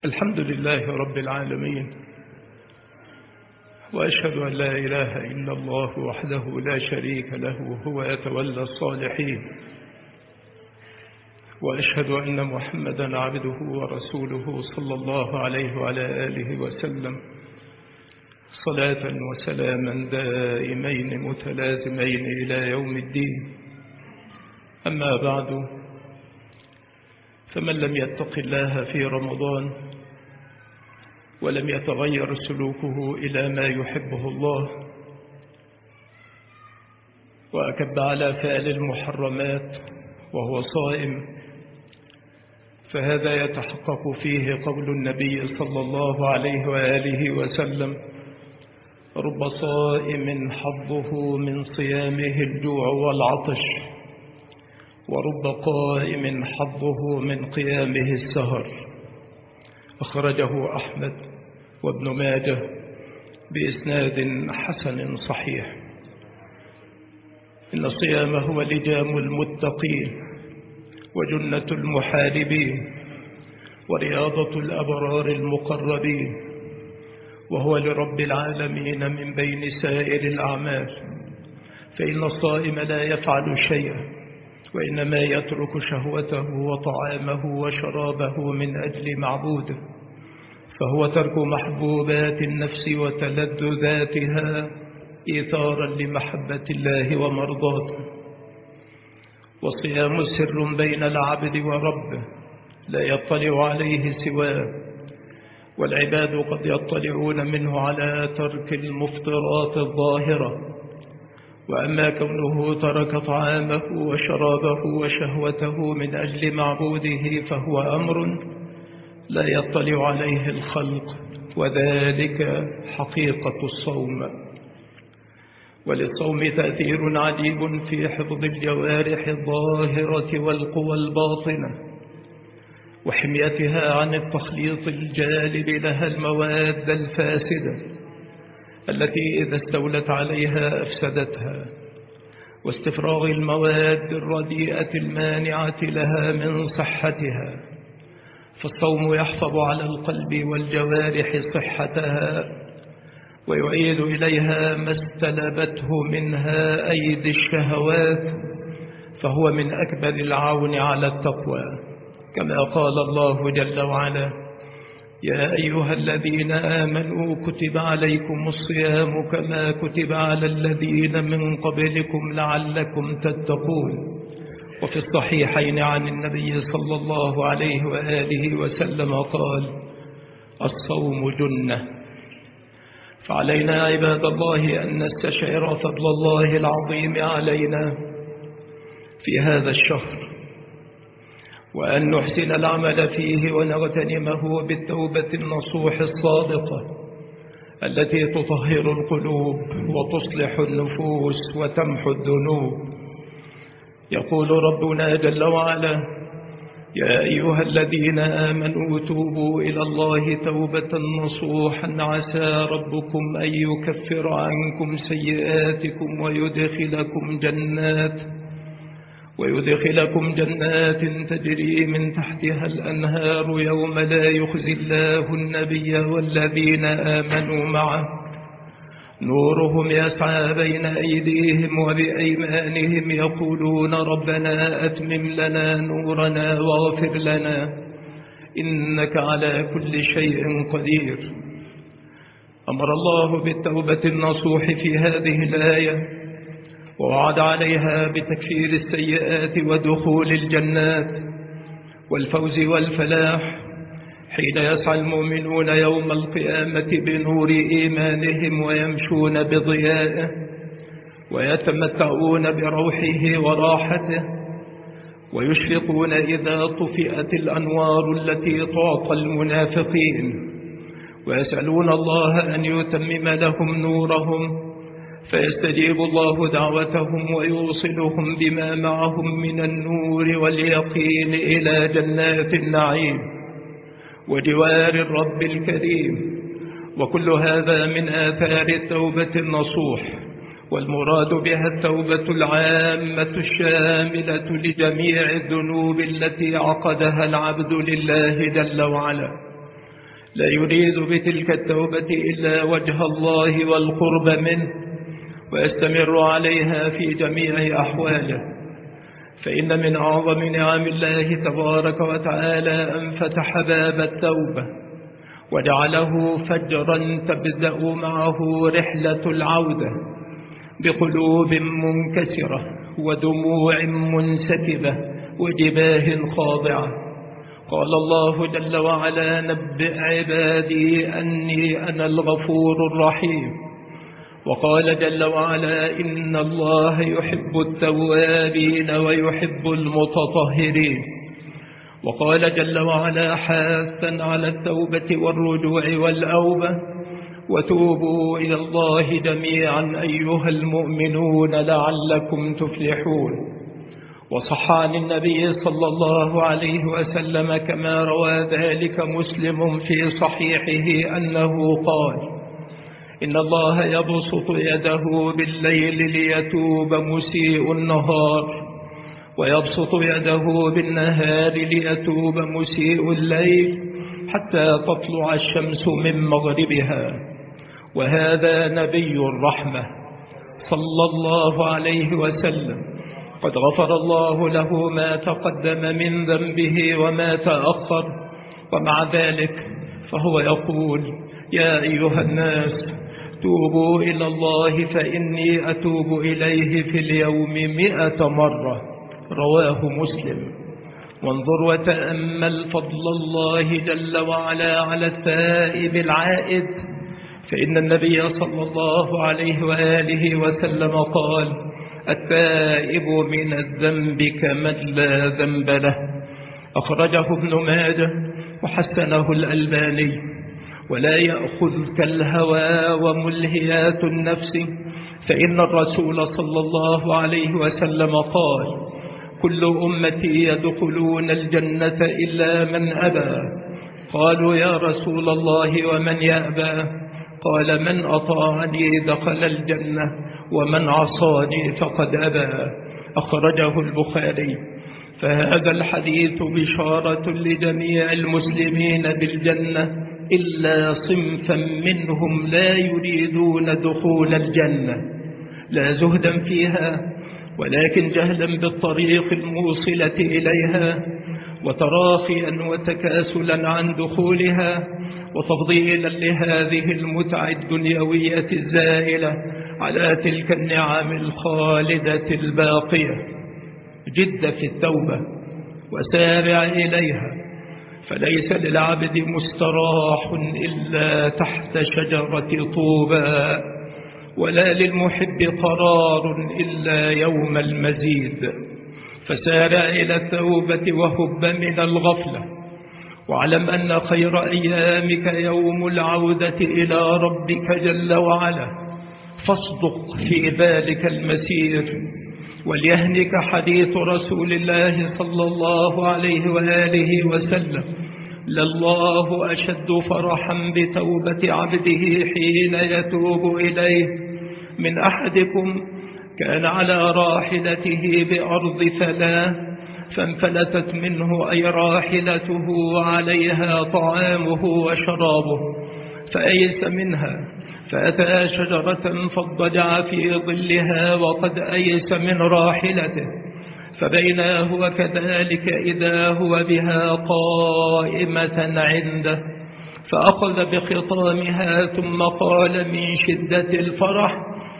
الحمد لله رب العالمين، وأشهد أن لا إله إلا الله وحده لا شريك له هو يتولى الصالحين، وأشهد أن محمدا عبده ورسوله صلى الله عليه وعلى آله وسلم صلاة وسلاما دائمين متلازمين إلى يوم الدين. أما بعد، فمن لم يتق الله في رمضان ولم يتغير سلوكه إلى ما يحبه الله وأكب على فعل المحرمات وهو صائم، فهذا يتحقق فيه قول النبي صلى الله عليه وآله وسلم: رب صائم حظه من صيامه الجوع والعطش، ورب قائم حظه من قيامه السهر. أخرجه أحمد وابن ماجه بإسناد حسن صحيح. إن الصيام هو لجام المتقين وجنة المحاربين ورياضة الأبرار المقربين، وهو لرب العالمين من بين سائر الأعمال، فإن الصائم لا يفعل شيئا، وإنما يترك شهوته وطعامه وشرابه من أجل معبوده، فهو ترك محبوبات النفس وتلذذاتها إيثارا لمحبة الله ومرضاته. والصيام سر بين العبد وربه لا يطلع عليه سواه، والعباد قد يطلعون منه على ترك المفطرات الظاهرة، وأما كونه ترك طعامه وشرابه وشهوته من أجل معبوده فهو أمر لا يطلع عليه الخلق، وذلك حقيقة الصوم. وللصوم تأثير عجيب في حفظ الجوارح الظاهرة والقوى الباطنة وحميتها عن التخليط الجالب لها المواد الفاسدة التي إذا استولت عليها أفسدتها، واستفراغ المواد الرديئة المانعة لها من صحتها. فالصوم يحفظ على القلب والجوارح صحتها، ويعيد إليها ما استلبته منها أيدي الشهوات، فهو من أكبر العون على التقوى، كما قال الله جل وعلا: يا أيها الذين آمنوا كتب عليكم الصيام كما كتب على الذين من قبلكم لعلكم تتقون. وفي الصحيحين عن النبي صلى الله عليه وآله وسلم قال: الصوم جنة. فعلينا عباد الله أن نستشعر فضل الله العظيم علينا في هذا الشهر، وأن نحسن العمل فيه ونغتنمه بالتوبة النصوح الصادقة التي تطهر القلوب وتصلح النفوس وتمحو الذنوب. يقول ربنا جل وعلا: يا أيها الذين آمنوا توبوا إلى الله توبة نصوحا عسى ربكم أن يكفر عنكم سيئاتكم ويدخلكم جنات تجري من تحتها الأنهار يوم لا يخزي الله النبي والذين آمنوا معه نورهم يسعى بين أيديهم وبأيمانهم يقولون ربنا أتمم لنا نورنا واغفر لنا إنك على كل شيء قدير. أمر الله بالتوبة النصوح في هذه الآية، ووعد عليها بتكفير السيئات ودخول الجنات والفوز والفلاح حين يسعى المؤمنون يوم القيامة بنور إيمانهم ويمشون بضيائه ويتمتعون بروحه وراحته، ويشفقون إذا طفئت الأنوار التي تعطى المنافقين، ويسألون الله أن يتمم لهم نورهم، فيستجيب الله دعوتهم ويوصلهم بما معهم من النور واليقين إلى جنات النعيم وجوار الرب الكريم. وكل هذا من آثار التوبة النصوح، والمراد بها التوبة العامة الشاملة لجميع الذنوب التي عقدها العبد لله جل وعلا، لا يريد بتلك التوبة إلا وجه الله والقرب منه، ويستمر عليها في جميع أحواله. فإن من أعظم نعم الله تبارك وتعالى أن فتح باب التوبة وجعله فجرا تبدأ معه رحلة العودة بقلوب منكسرة ودموع منسكبة وجباه خاضعة. قال الله جل وعلا: نبئ عبادي أني أنا الغفور الرحيم. وقال جل وعلا: إن الله يحب التوابين ويحب المتطهرين. وقال جل وعلا حاثا على التوبة والرجوع والأوبة: وتوبوا إلى الله جميعا أيها المؤمنون لعلكم تفلحون. وصح عن النبي صلى الله عليه وسلم كما روى ذلك مسلم في صحيحه أنه قال: إن الله يبسط يده بالليل ليتوب مسيء النهار، ويبسط يده بالنهار ليتوب مسيء الليل، حتى تطلع الشمس من مغربها. وهذا نبي الرحمة صلى الله عليه وسلم، قد غفر الله له ما تقدم من ذنبه وما تأخر، ومع ذلك فهو يقول: يا أيها الناس توبوا إلى الله فإني أتوب إليه في اليوم 100 مرة. رواه مسلم. وانظر وتأمل فضل الله جل وعلا على التائب العائد، فإن النبي صلى الله عليه وآله وسلم قال: التائب من الذنب كمن لا ذنب له. أخرجه ابن ماجه وحسنه الألباني. ولا يأخذك الهوى وملهيات النفس، فإن الرسول صلى الله عليه وسلم قال: كل أمتي يدخلون الجنة إلا من أبى. قالوا: يا رسول الله ومن يأبى؟ قال: من أطاعني دخل الجنة ومن عصاني فقد أبى. أخرجه البخاري. فهذا الحديث بشارة لجميع المسلمين بالجنة إلا صنفا منهم لا يريدون دخول الجنة، لا زهدا فيها ولكن جهلا بالطريق الموصلة إليها، وتراخيا وتكاسلا عن دخولها، وتفضيلا لهذه المتع الدنيوية الزائلة على تلك النعم الخالدة الباقية. جد في التوبة وسارع إليها، فليس للعبد مستراح إلا تحت شجرة طوبى، ولا للمحب قرار إلا يوم المزيد. فسارع إلى التوبة وهب من الغفلة، واعلم أن خير أيامك يوم العودة إلى ربك جل وعلا، فاصدق في ذلك المسير. وليهنك حديث رسول الله صلى الله عليه وآله وسلم: لله أشد فرحا بتوبة عبده حين يتوب إليه من أحدكم كان على راحلته بأرض ثلاث فانفلتت منه أي راحلته وعليها طعامه وشرابه، فأيس منها فأتى شجرة فاضطجع في ظلها وقد أيس من راحلته، فبينا هو كذلك إذا هو بها قائمة عنده، فأخذ بخطامها ثم قال من شدة الفرح: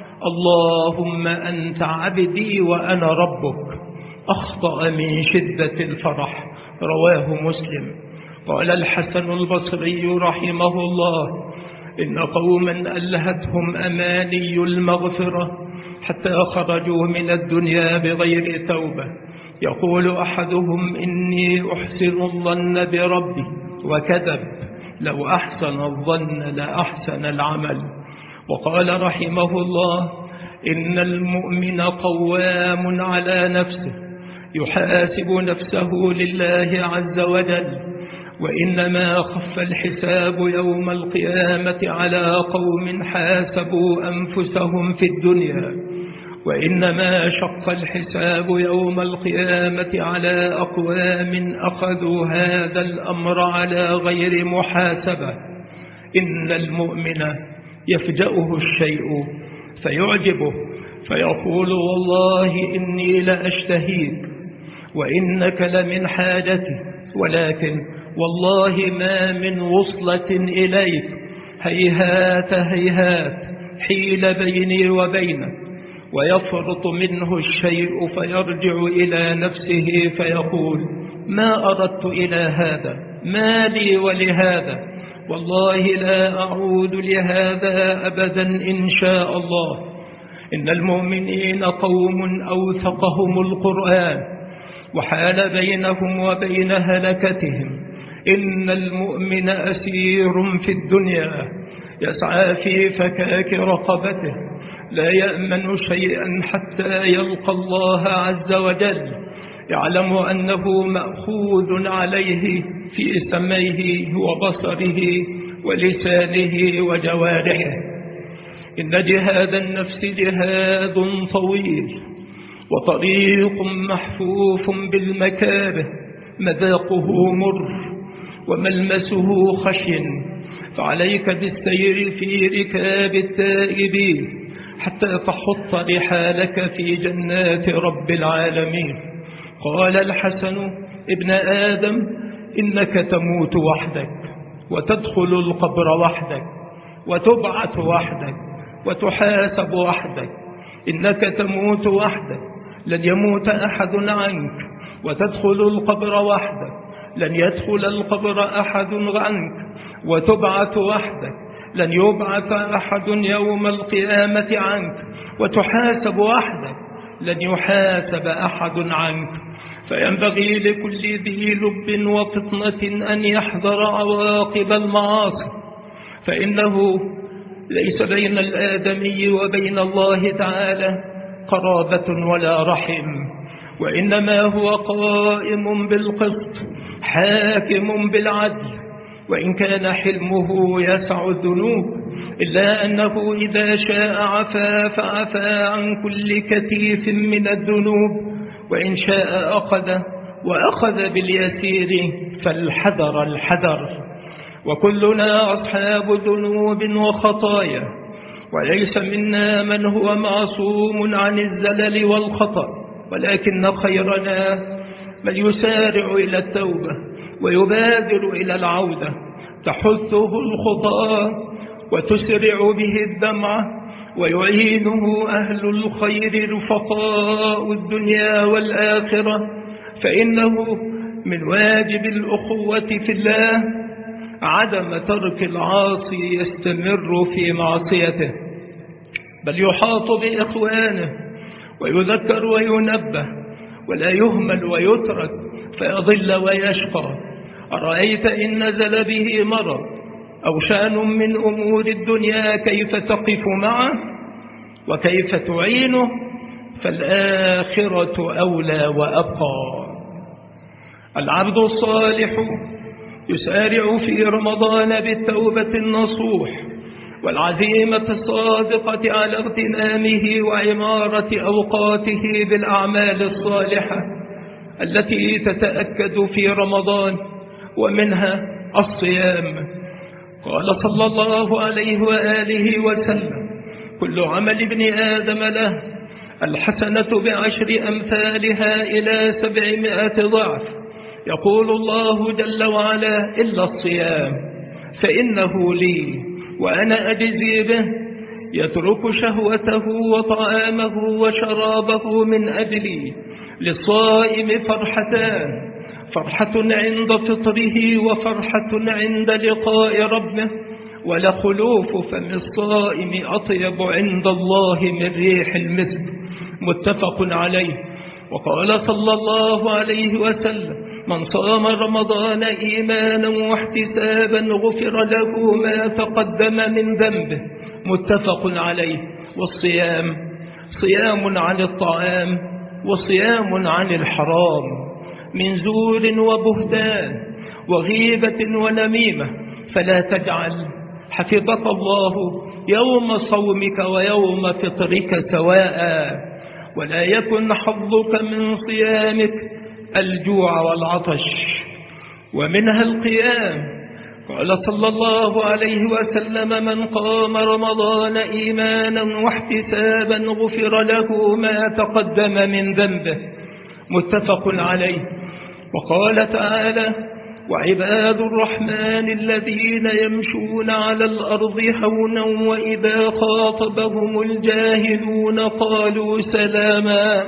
اللهم أنت عبدي وأنا ربك. أخطأ من شدة الفرح. رواه مسلم. قال الحسن البصري رحمه الله: إن قوما ألهتهم أماني المغفرة حتى خرجوا من الدنيا بغير توبة. يقول أحدهم: إني أحسن الظن بربي، وكذب، لو أحسن الظن لأحسن العمل. وقال رحمه الله: إن المؤمن قوام على نفسه يحاسب نفسه لله عز وجل، وإنما خف الحساب يوم القيامة على قوم حاسبوا أنفسهم في الدنيا، وإنما شق الحساب يوم القيامة على أقوام أخذوا هذا الأمر على غير محاسبة إن المؤمن يفجأه الشيء فيعجبه فيقول والله إني لأشتهيك وإنك لمن حاجتي، ولكن والله ما من وصلة إليك، هيهات هيهات حيل بيني وبينك. ويفرط منه الشيء فيرجع إلى نفسه فيقول ما أردت إلى هذا، ما لي ولهذا، والله لا أعود لهذا أبدا إن شاء الله. إن المؤمنين قوم أوثقهم القرآن وحال بينهم وبين هلكتهم. إن المؤمن أسير في الدنيا يسعى في فكاك رقبته، لا يأمن شيئا حتى يلقى الله عز وجل، يعلم أنه مأخوذ عليه في سمعه وبصره ولسانه وجوارحه. إن جهاد النفس جهاد طويل وطريق محفوف بالمكاره، مذاقه مر وملمسه خشن، فعليك بالسير في ركاب التائبين حتى تحط رحالك في جنات رب العالمين. قال الحسن ابن آدم إنك تموت وحدك وتدخل القبر وحدك وتبعث وحدك وتحاسب وحدك. إنك تموت وحدك، لن يموت أحد عنك، وتدخل القبر وحدك، لن يدخل القبر أحد عنك، وتبعث وحدك، لن يبعث أحد يوم القيامة عنك، وتحاسب وحدك، لن يحاسب أحد عنك. فينبغي لكل ذي لب وفطنة أن يحذر عواقب المعاصي، فإنه ليس بين الآدمي وبين الله تعالى قرابة ولا رحم، وإنما هو قائم بالقسط حاكم بالعدل. وإن كان حلمه يسع الذنوب، إلا أنه إذا شاء عفا فعفا عن كل كتيف من الذنوب، وإن شاء وأخذ باليسير، فالحذر الحذر. وكلنا أصحاب ذنوب وخطايا، وليس منا من هو معصوم عن الزلل والخطأ، ولكن خيرنا من يسارع إلى التوبة ويبادر إلى العودة، تحثه الخطأ وتسرع به الدمعة، ويعينه أهل الخير رفقاء الدنيا والآخرة. فإنه من واجب الأخوة في الله عدم ترك العاصي يستمر في معصيته، بل يحاط بإخوانه ويذكر وينبه، ولا يهمل ويترك فيضل ويشقى. أرأيت إن نزل به مرض أو شأن من أمور الدنيا كيف تقف معه وكيف تعينه؟ فالآخرة أولى وأبقى. العبد الصالح يسارع في رمضان بالتوبة النصوح والعزيمة الصادقة على اغتنامه وعمارة أوقاته بالأعمال الصالحة التي تتأكد في رمضان، ومنها الصيام. قال صلى الله عليه وآله وسلم كل عمل ابن آدم له الحسنة ب10 أمثالها إلى 700 ضعف. يقول الله جل وعلا إلا الصيام فإنه لي وأنا أجزي به. يترك شهوته وطعامه وشرابه من أجلي. للصائم فرحتان، فرحة عند فطره وفرحة عند لقاء ربه، ولخلوف فم الصائم أطيب عند الله من ريح المسك. متفق عليه. وقال صلى الله عليه وسلم من صام رمضان إيمانا واحتسابا غفر له ما تقدم من ذنبه. متفق عليه. والصيام صيام عن الطعام وصيام عن الحرام، من زور وبهتان وغيبة ونميمة. فلا تجعل حفظك الله يوم صومك ويوم فطرك سواء، ولا يكن حظك من صيامك الجوع والعطش. ومنها القيام، قال صلى الله عليه وسلم: من قام رمضان إيمانا واحتسابا غفر له ما تقدم من ذنبه. متفق عليه. وقال تعالى: وعباد الرحمن الذين يمشون على الأرض هونا وإذا خاطبهم الجاهلون قالوا سلاما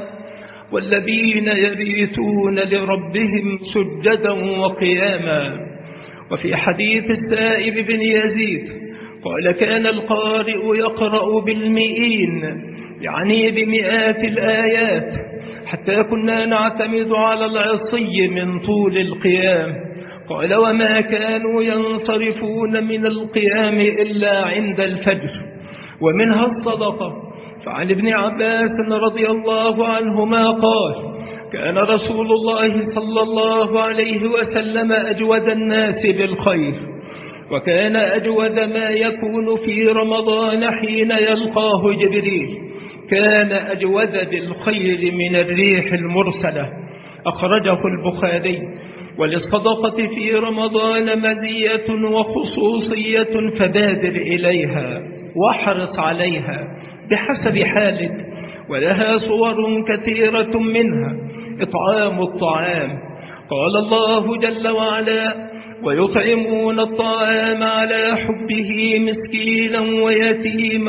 والذين يبيتون لربهم سجدا وقياما. وفي حديث السائب بن يزيد قال: كان القارئ يقرأ بالمئين، يعني بمئات الآيات، حتى كنا نعتمد على العصي من طول القيام. قال: وما كانوا ينصرفون من القيام إلا عند الفجر. ومنها الصدقة. فعن ابن عباس رضي الله عنهما قال: كان رسول الله صلى الله عليه وسلم أجود الناس بالخير، وكان أجود ما يكون في رمضان حين يلقاه جبريل، كان أجود بالخير من الريح المرسلة. أخرجه البخاري. وللصدقة في رمضان مزية وخصوصية فبادر إليها واحرص عليها بحسب حالك. ولها صور كثيرة، منها إطعام الطعام. قال الله جل وعلا: ويطعمون الطعام على حبه مسكينا ويتيما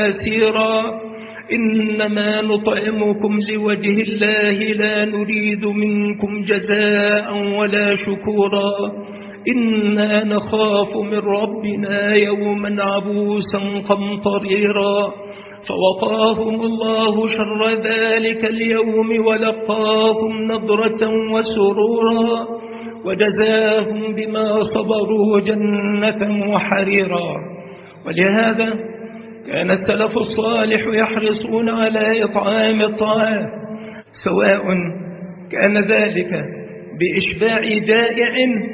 وأسيرا إنما نطعمكم لوجه الله لا نريد منكم جزاء ولا شكورا إنا نخاف من ربنا يوما عبوسا قمطريرا فوقاهم الله شر ذلك اليوم ولقاهم نضرة وسرورا وجزاهم بما صبروا جنة وحريرا. ولهذا كان السلف الصالح يحرصون على إطعام الطعام، سواء كان ذلك بإشباع جائع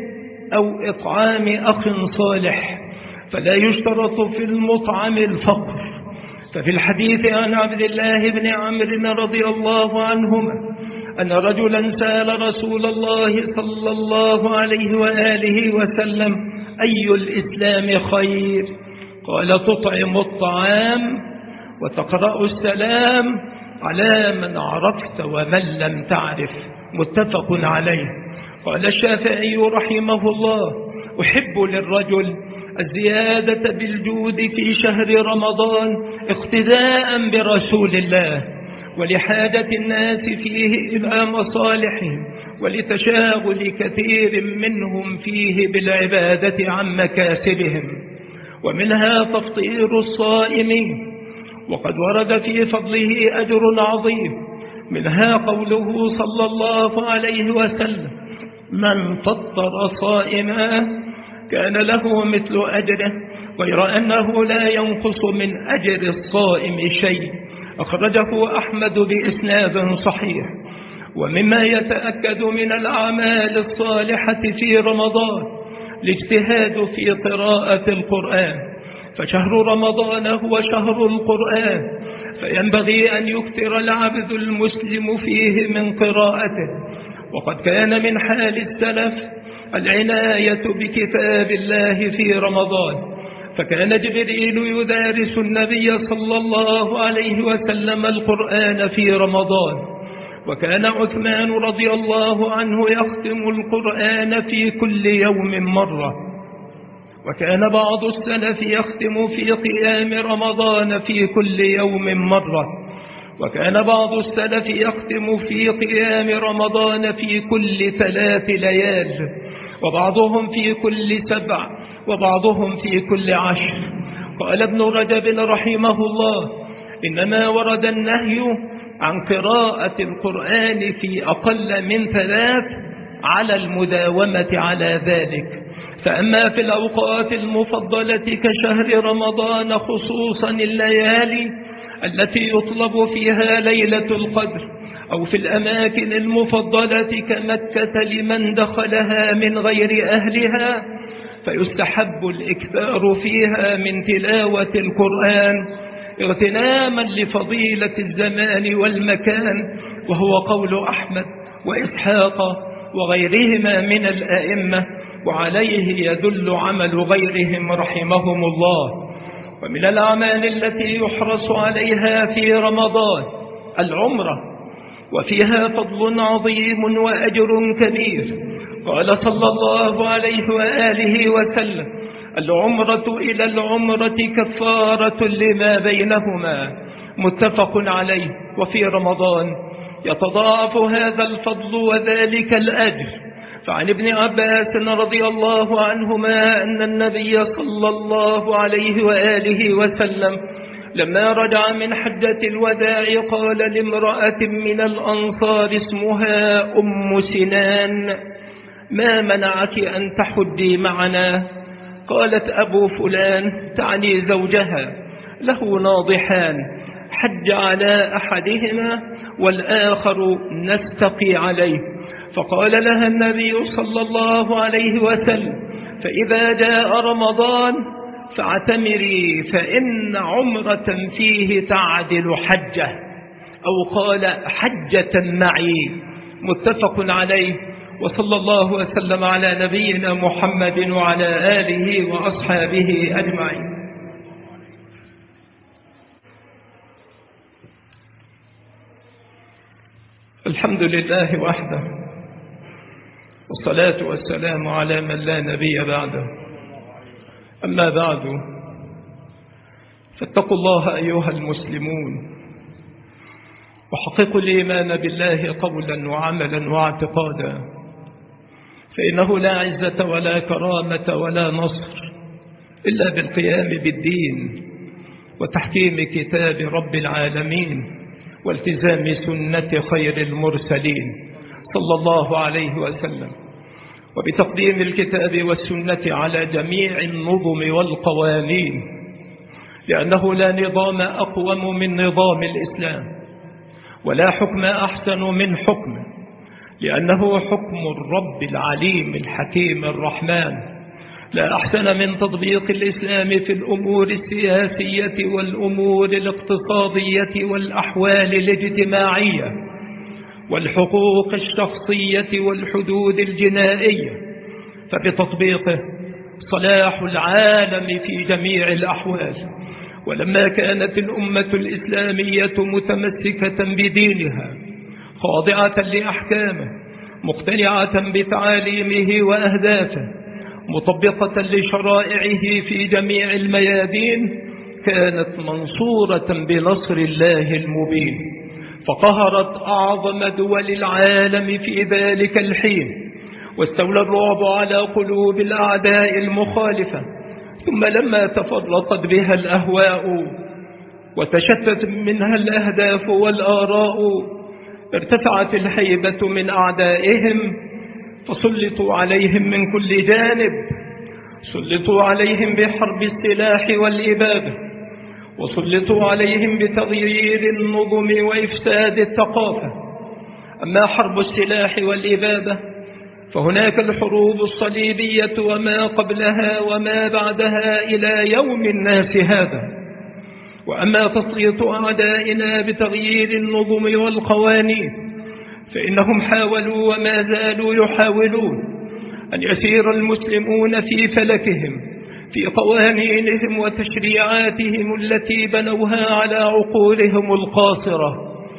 أو إطعام أخ صالح، فلا يشترط في المطعم الفقر. ففي الحديث عن عبد الله بن عمرو رضي الله عنهما أن رجلا سأل رسول الله صلى الله عليه وآله وسلم: أي الإسلام خير؟ قال: تطعم الطعام وتقرأ السلام على من عرفت ومن لم تعرف. متفق عليه. قال الشافعي رحمه الله: أحب للرجل الزيادة بالجود في شهر رمضان اقتداء برسول الله، ولحاجة الناس فيه إلى مصالحهم، ولتشاغل كثير منهم فيه بالعبادة عن مكاسبهم. ومنها تفطير الصائمين، وقد ورد في فضله أجر عظيم. منها قوله صلى الله عليه وسلم: من فطر صائما كان له مثل أجره غير أنه لا ينقص من أجر الصائم شيء. أخرجه أحمد بإسناد صحيح. ومما يتأكد من الأعمال الصالحة في رمضان الاجتهاد في قراءة القرآن، فشهر رمضان هو شهر القرآن، فينبغي أن يكثر العبد المسلم فيه من قراءته. وقد كان من حال السلف العناية بكتاب الله في رمضان، فكان جبريل يدارس النبي صلى الله عليه وسلم القرآن في رمضان. وكان عثمان رضي الله عنه يختم القرآن في كل يوم مرة. وكان بعض السلف يختم في قيام رمضان في كل يوم مرة. وكان بعض السلف يختم في قيام رمضان في كل 3 ليال، وبعضهم في كل 7، وبعضهم في كل 10. قال ابن رجب رحمه الله: إنما ورد النهي عن قراءة القرآن في أقل من 3 على المداومة على ذلك. فأما في الأوقات المفضلة كشهر رمضان، خصوصا الليالي التي يطلب فيها ليلة القدر، أو في الأماكن المفضلة كمكة لمن دخلها من غير أهلها، فيستحب الإكثار فيها من تلاوة القرآن اغتناما لفضيلة الزمان والمكان، وهو قول أحمد وإسحاق وغيرهما من الأئمة. وعليه يدل عمل غيرهم رحمهم الله. ومن الأعمال التي يحرص عليها في رمضان العمرة، وفيها فضل عظيم وأجر كبير. قال صلى الله عليه وآله وسلم: العمرة إلى العمرة كفارة لما بينهما، متفق عليه. وفي رمضان يتضاعف هذا الفضل وذلك الأجر. فعن ابن عباس رضي الله عنهما أن النبي صلى الله عليه وآله وسلم لما رجع من حجة الوداع قال لامرأة من الأنصار اسمها أم سنان: ما منعك أن تحجي معنا؟ قالت: أبو فلان، تعني زوجها، له ناضحان، حج على أحدهما والآخر نستقي عليه. فقال لها النبي صلى الله عليه وسلم: فإذا جاء رمضان فاعتمري، فإن عمرة فيه تعدل حجة، أو قال حجة معي، متفق عليه. وصلى الله وسلم على نبينا محمد وعلى آله وأصحابه أجمعين. الحمد لله وحده، والصلاة والسلام على من لا نبي بعده. أما بعد، فاتقوا الله أيها المسلمون، وحققوا الإيمان بالله قولا وعملا واعتقادا، فإنه لا عزة ولا كرامة ولا نصر إلا بالقيام بالدين وتحكيم كتاب رب العالمين والتزام سنة خير المرسلين صلى الله عليه وسلم، وبتقديم الكتاب والسنة على جميع النظم والقوانين، لأنه لا نظام أقوم من نظام الإسلام، ولا حكم أحسن من حكمه، لأنه حكم الرب العليم الحكيم الرحمن. لا أحسن من تطبيق الإسلام في الأمور السياسية والأمور الاقتصادية والأحوال الاجتماعية والحقوق الشخصية والحدود الجنائية، فبتطبيقه صلاح العالم في جميع الأحوال. ولما كانت الأمة الإسلامية متمسكة بدينها خاضعة لأحكامه مقتنعة بتعاليمه وأهدافه مطبقة لشرائعه في جميع الميادين، كانت منصورة بنصر الله المبين، فقهرت أعظم دول العالم في ذلك الحين، واستولى الرعب على قلوب الأعداء المخالفة. ثم لما تفرقت بها الأهواء وتشتت منها الأهداف والآراء، ارتفعت الهيبة من أعدائهم، فسلطوا عليهم من كل جانب، سلطوا عليهم بحرب السلاح والإبادة، وسلطوا عليهم بتغيير النظم وإفساد الثقافة. أما حرب السلاح والإبادة فهناك الحروب الصليبية وما قبلها وما بعدها إلى يوم الناس هذا. وأما تسليط أعدائنا بتغيير النظم والقوانين فإنهم حاولوا وما زالوا يحاولون أن يسير المسلمون في فلكهم في قوانينهم وتشريعاتهم التي بنوها على عقولهم القاصرة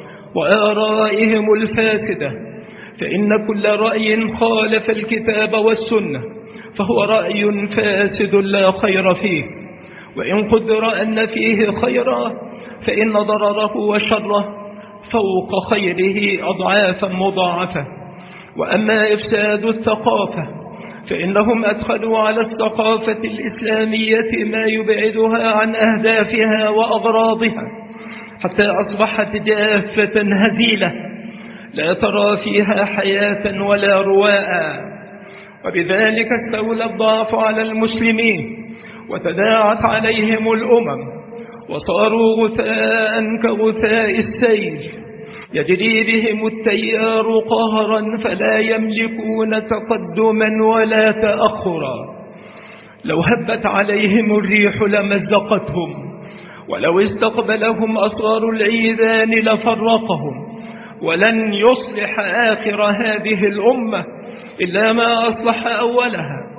وآرائهم الفاسدة، فإن كل رأي خالف الكتاب والسنة فهو رأي فاسد لا خير فيه، وإن قدر أن فيه خيرا فإن ضرره وشره فوق خيره أضعافا مضاعفة. وأما إفساد الثقافة فإنهم أدخلوا على الثقافة الإسلامية ما يبعدها عن أهدافها وأغراضها، حتى أصبحت جافة هزيلة لا ترى فيها حياة ولا رواء. وبذلك استولى الضعف على المسلمين وتداعت عليهم الأمم، وصاروا غثاء كغثاء السيل يجري بهم التيار قهرا، فلا يملكون تقدما ولا تأخرا. لو هبت عليهم الريح لمزقتهم، ولو استقبلهم أصغر العيدان لفرقهم. ولن يصلح آخر هذه الأمة إلا ما أصلح أولها،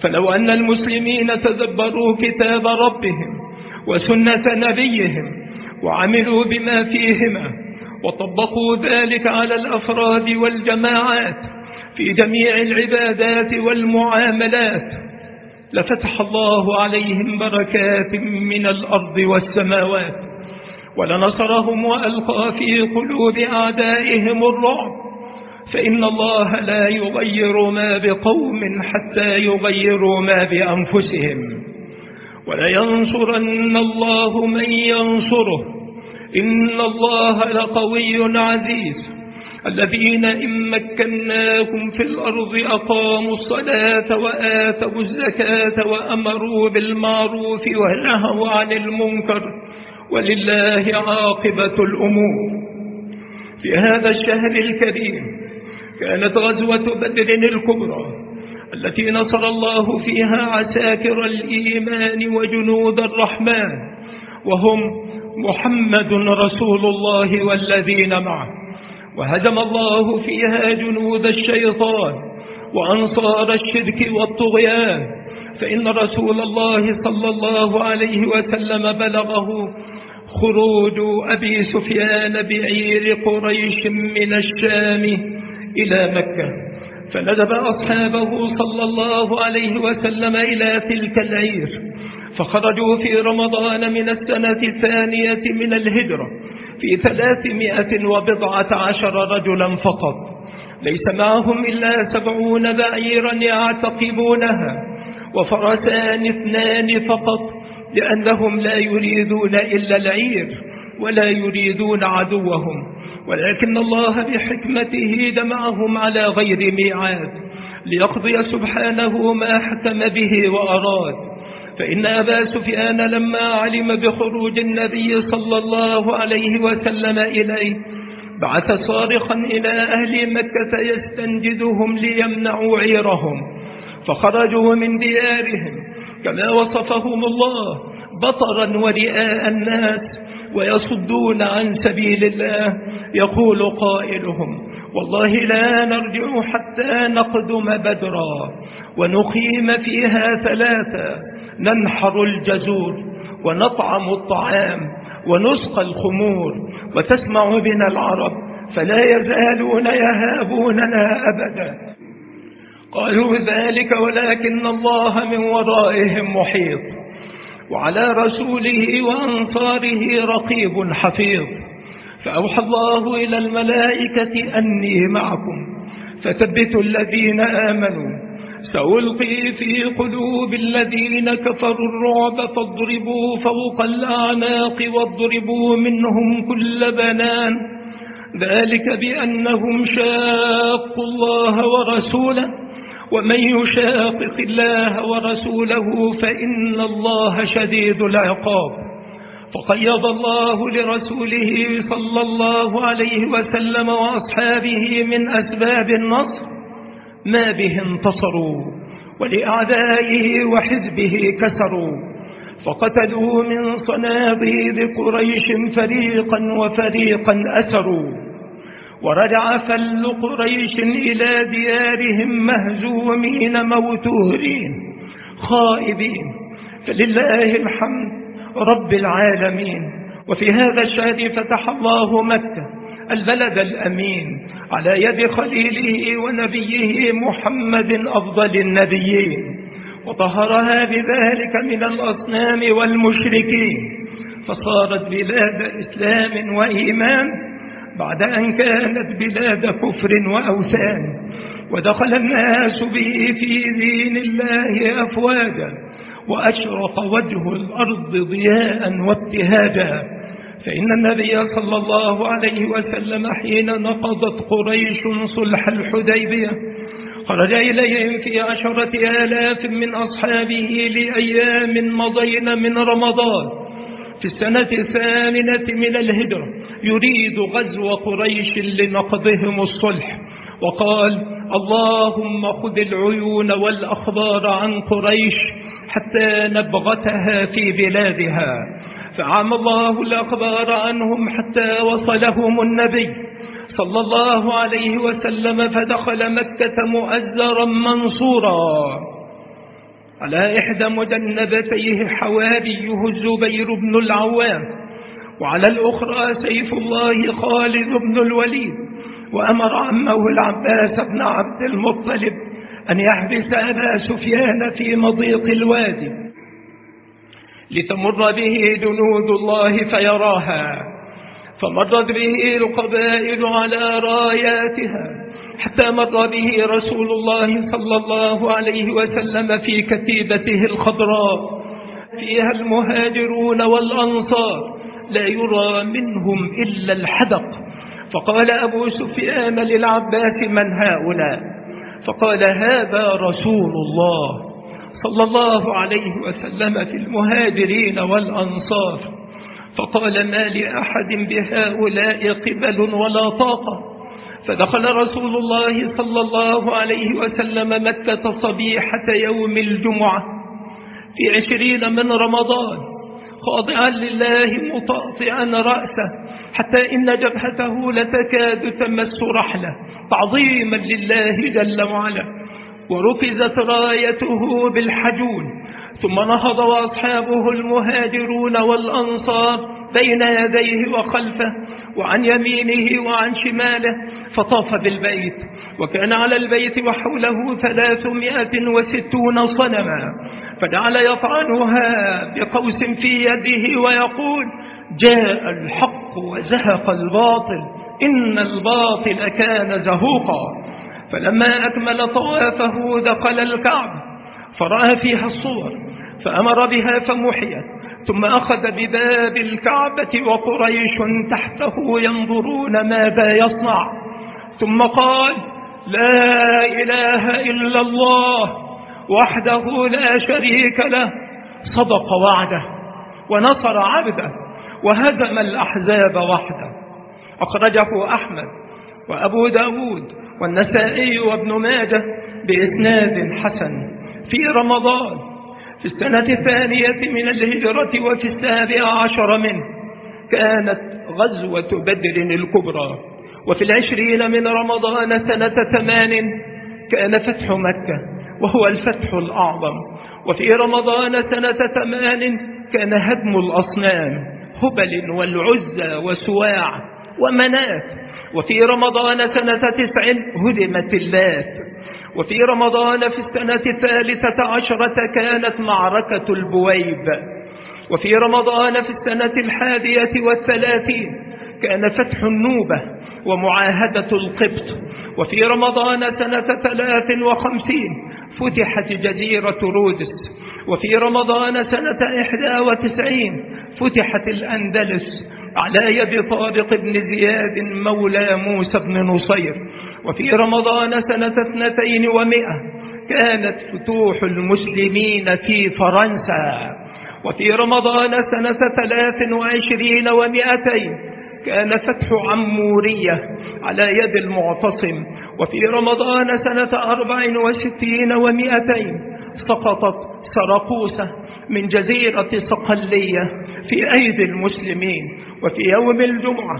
فلو أن المسلمين تدبروا كتاب ربهم وسنة نبيهم وعملوا بما فيهما وطبقوا ذلك على الأفراد والجماعات في جميع العبادات والمعاملات لفتح الله عليهم بركات من الأرض والسماوات، ولنصرهم وألقى في قلوب أعدائهم الرعب، فإن الله لا يغير ما بقوم حتى يغيروا ما بأنفسهم. ولينصرن الله من ينصره، إن الله لقوي عزيز. الذين إن مكناهم في الأرض أقاموا الصلاة وآتوا الزكاة وأمروا بالمعروف ونهوا عن المنكر، ولله عاقبة الأمور. في هذا الشهر الكريم كانت غزوة بدر الكبرى التي نصر الله فيها عساكر الإيمان وجنود الرحمن، وهم محمد رسول الله والذين معه، وهزم الله فيها جنود الشيطان وأنصار الشرك والطغيان، فإن رسول الله صلى الله عليه وسلم بلغه خروج أبي سفيان بعير قريش من الشام إلى مكة، فندب أصحابه صلى الله عليه وسلم إلى تلك العير، فخرجوا في رمضان من السنة الثانية من الهجرة في 319 رجلا فقط، ليس معهم إلا 70 بعيرا يعتقبونها وفرسان 2 فقط، لأنهم لا يريدون إلا العير ولا يريدون عدوهم، ولكن الله بحكمته جمعهم على غير ميعاد ليقضي سبحانه ما حكم به وأراد. فإن أبا سفيان لما علم بخروج النبي صلى الله عليه وسلم إليه بعث صارخا إلى أهل مكة يستنجدهم ليمنعوا عيرهم، فخرجوا من ديارهم كما وصفهم الله بطرا ورئاء الناس ويصدون عن سبيل الله. يقول قائلهم: والله لا نرجع حتى نقدم بدرا ونقيم فيها 3، ننحر الجزور ونطعم الطعام ونسقى الخمور، وتسمع بنا العرب فلا يزالون يهابوننا أبدا. قالوا ذلك ولكن الله من ورائهم محيط، وعلى رسوله وأنصاره رقيب حفيظ. فأوحى الله إلى الملائكة أني معكم فثبتوا الذين آمنوا، سألقي في قلوب الذين كفروا الرعب فاضربوا فوق الأعناق واضربوا منهم كل بنان، ذلك بأنهم شاقوا الله ورسوله، ومن يشاقق الله ورسوله فإن الله شديد العقاب. فقيض الله لرسوله صلى الله عليه وسلم وأصحابه من أسباب النصر ما به انتصروا، ولأعدائه وحزبه كسروا، فقتلوا من صناديد قريش فريقا وفريقا أسروا، ورجع فل قريش إلى ديارهم مهزومين موتورين خائبين، فلله الحمد رب العالمين. وفي هذا الشهر فتح الله مكة البلد الأمين على يد خليله ونبيه محمد أفضل النبيين، وطهرها بذلك من الأصنام والمشركين، فصارت بلاد إسلام وإيمان بعد أن كانت بلاد كفر وأوثان، ودخل الناس به في دين الله أفواجا، وأشرق وجه الأرض ضياء وابتهاجا. فإن النبي صلى الله عليه وسلم حين نقضت قريش صلح الحديبية خرج إليهم في 10,000 من أصحابه لأيام مضين من رمضان في السنة 8 من الهجرة، يريد غزو قريش لنقضهم الصلح، وقال: اللهم خذ العيون والأخبار عن قريش حتى نبغتها في بلادها. فعام الله الأخبار عنهم حتى وصلهم النبي صلى الله عليه وسلم، فدخل مكة مؤزرا منصورا. على إحدى مجنبتيه حواريه الزبير بن العوام، وعلى الأخرى سيف الله خالد بن الوليد، وأمر عمه العباس بن عبد المطلب أن يحبس أبا سفيان في مضيق الوادي لتمر به جنود الله فيراها. فمرت به القبائل على راياتها حتى مر به رسول الله صلى الله عليه وسلم في كتيبته الخضراء فيها المهاجرون والأنصار لا يرى منهم إلا الحدق. فقال أبو سفيان للعباس: من هؤلاء؟ فقال: هذا رسول الله صلى الله عليه وسلم في المهاجرين والأنصار. فقال: ما لأحد بهؤلاء قبل ولا طاقة. فدخل رسول الله صلى الله عليه وسلم مكة صبيحة يوم الجمعة في 20 من رمضان خاضعا لله مطأطئا رأسه حتى إن جبهته لتكاد تمس رحله تعظيما لله جل وعلا، وركزت رايته بالحجون. ثم نهض وأصحابه المهاجرون والأنصار بين يديه وخلفه وعن يمينه وعن شماله فطاف بالبيت، وكان على البيت وحوله 360 صنما، فجعل يطعنها بقوس في يده ويقول: جاء الحق وزهق الباطل إن الباطل كان زهوقا. فلما أكمل طوافه دخل الكعبة فرأى فيها الصور فأمر بها فمحيت، ثم أخذ بباب الكعبة وقريش تحته ينظرون ماذا يصنع، ثم قال: لا إله إلا الله وحده لا شريك له، صدق وعده ونصر عبده وهزم الأحزاب وحده. أخرجه أحمد وأبو داود والنسائي وابن ماجه بإسناد حسن في رمضان في السنة 2 من الهجرة وفي 17 منه كانت غزوة بدر الكبرى. وفي 20 من رمضان سنة 8 كان فتح مكة وهو الفتح الأعظم. وفي رمضان سنة 8 كان هدم الأصنام هبل والعزى وسواع ومنات. وفي رمضان سنة 9 هدمت اللات. وفي رمضان في السنة 13 كانت معركة البويب. وفي رمضان في السنة 31 كان فتح النوبة ومعاهدة القبط. وفي رمضان سنة 53 فتحت جزيرة رودس. وفي رمضان سنة 91 فتحت الأندلس على يد طارق بن زياد مولى موسى بن نصير. وفي رمضان سنة 200 كانت فتوح المسلمين في فرنسا. وفي رمضان سنة 23 و200 كان فتح عمورية على يد المعتصم. وفي رمضان سنة 64 و200 سقطت سرقوسة من جزيرة صقلية في أيدي المسلمين. وفي يوم الجمعة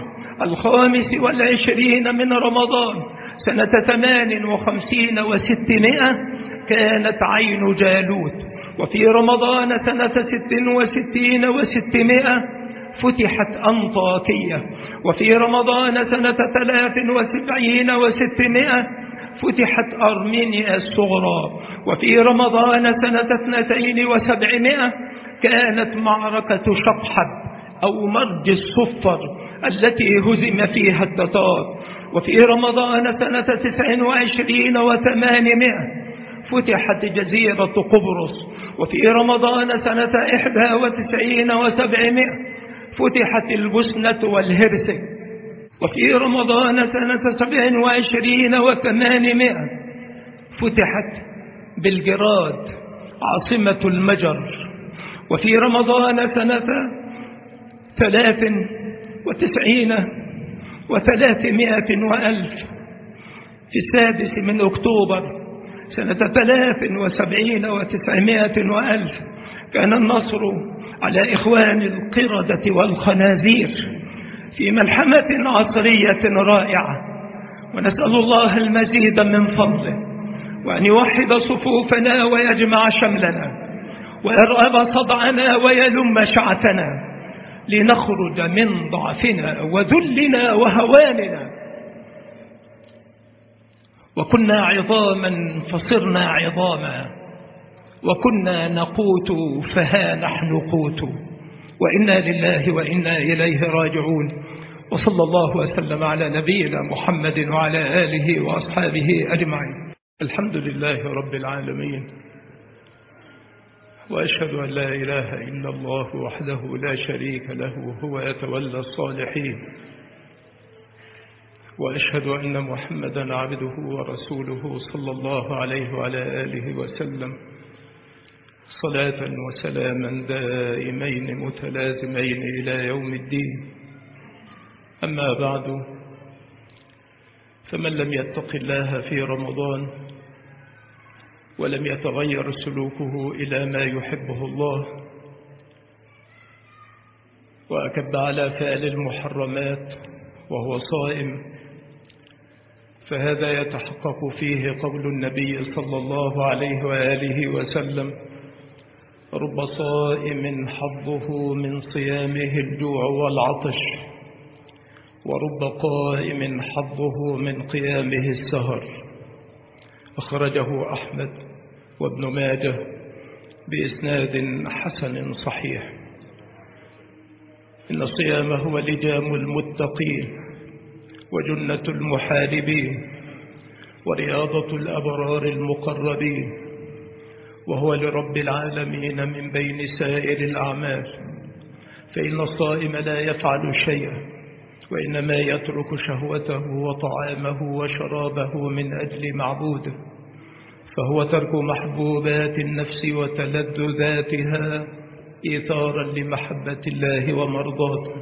25 من رمضان سنة 58 و600 كانت عين جالوت. وفي رمضان سنة 66 و600 فتحت أنطاكية. وفي رمضان سنة 73 و600 فتحت أرمينيا الصغرى. وفي رمضان سنة 72 كانت معركة شطحب أو مرج الصفر التي هزم فيها التتار. وفي رمضان سنة 29 و800 فتحت جزيرة قبرص. وفي رمضان سنة 91 و700 فتحت البوسنة والهرسك. وفي رمضان سنة 27 و800 فتحت بلغراد عاصمة المجر. وفي رمضان سنة 93 و300 وألف في 6 من أكتوبر سنة 73 و900 وألف كان النصر على إخوان القردة والخنازير في ملحمة عصرية رائعة. ونسأل الله المزيد من فضله وأن يوحد صفوفنا ويجمع شملنا ويرأب صدعنا ويلم شعتنا، لنخرج من ضعفنا وذلنا وهواننا. وكنا عظاما فصرنا عظاما، وكنا نقوت فها نحن قوت، وإنا لله وإنا إليه راجعون. وصلى الله وسلم على نبينا محمد وعلى آله وأصحابه أجمعين. الحمد لله رب العالمين، وأشهد أن لا إله إلا الله وحده لا شريك له، هو يتولى الصالحين. وأشهد أن محمدا عبده ورسوله صلى الله عليه وعلى آله وسلم، صلاة وسلاما دائمين متلازمين إلى يوم الدين. أما بعد، فمن لم يتق الله في رمضان ولم يتغير سلوكه إلى ما يحبه الله، وأكب على فعل المحرمات وهو صائم، فهذا يتحقق فيه قول النبي صلى الله عليه وآله وسلم: رب صائم حظه من صيامه الجوع والعطش، ورب قائم حظه من قيامه السهر. أخرجه أحمد وابن ماجه بإسناد حسن صحيح. إن الصيام هو لجام المتقين وجنة المحاربين ورياضة الأبرار المقربين، وهو لرب العالمين من بين سائر الأعمال. فإن الصائم لا يفعل شيئا، وإنما يترك شهوته وطعامه وشرابه من أجل معبوده، فهو ترك محبوبات النفس وتلذذاتها إيثارا لمحبة الله ومرضاته.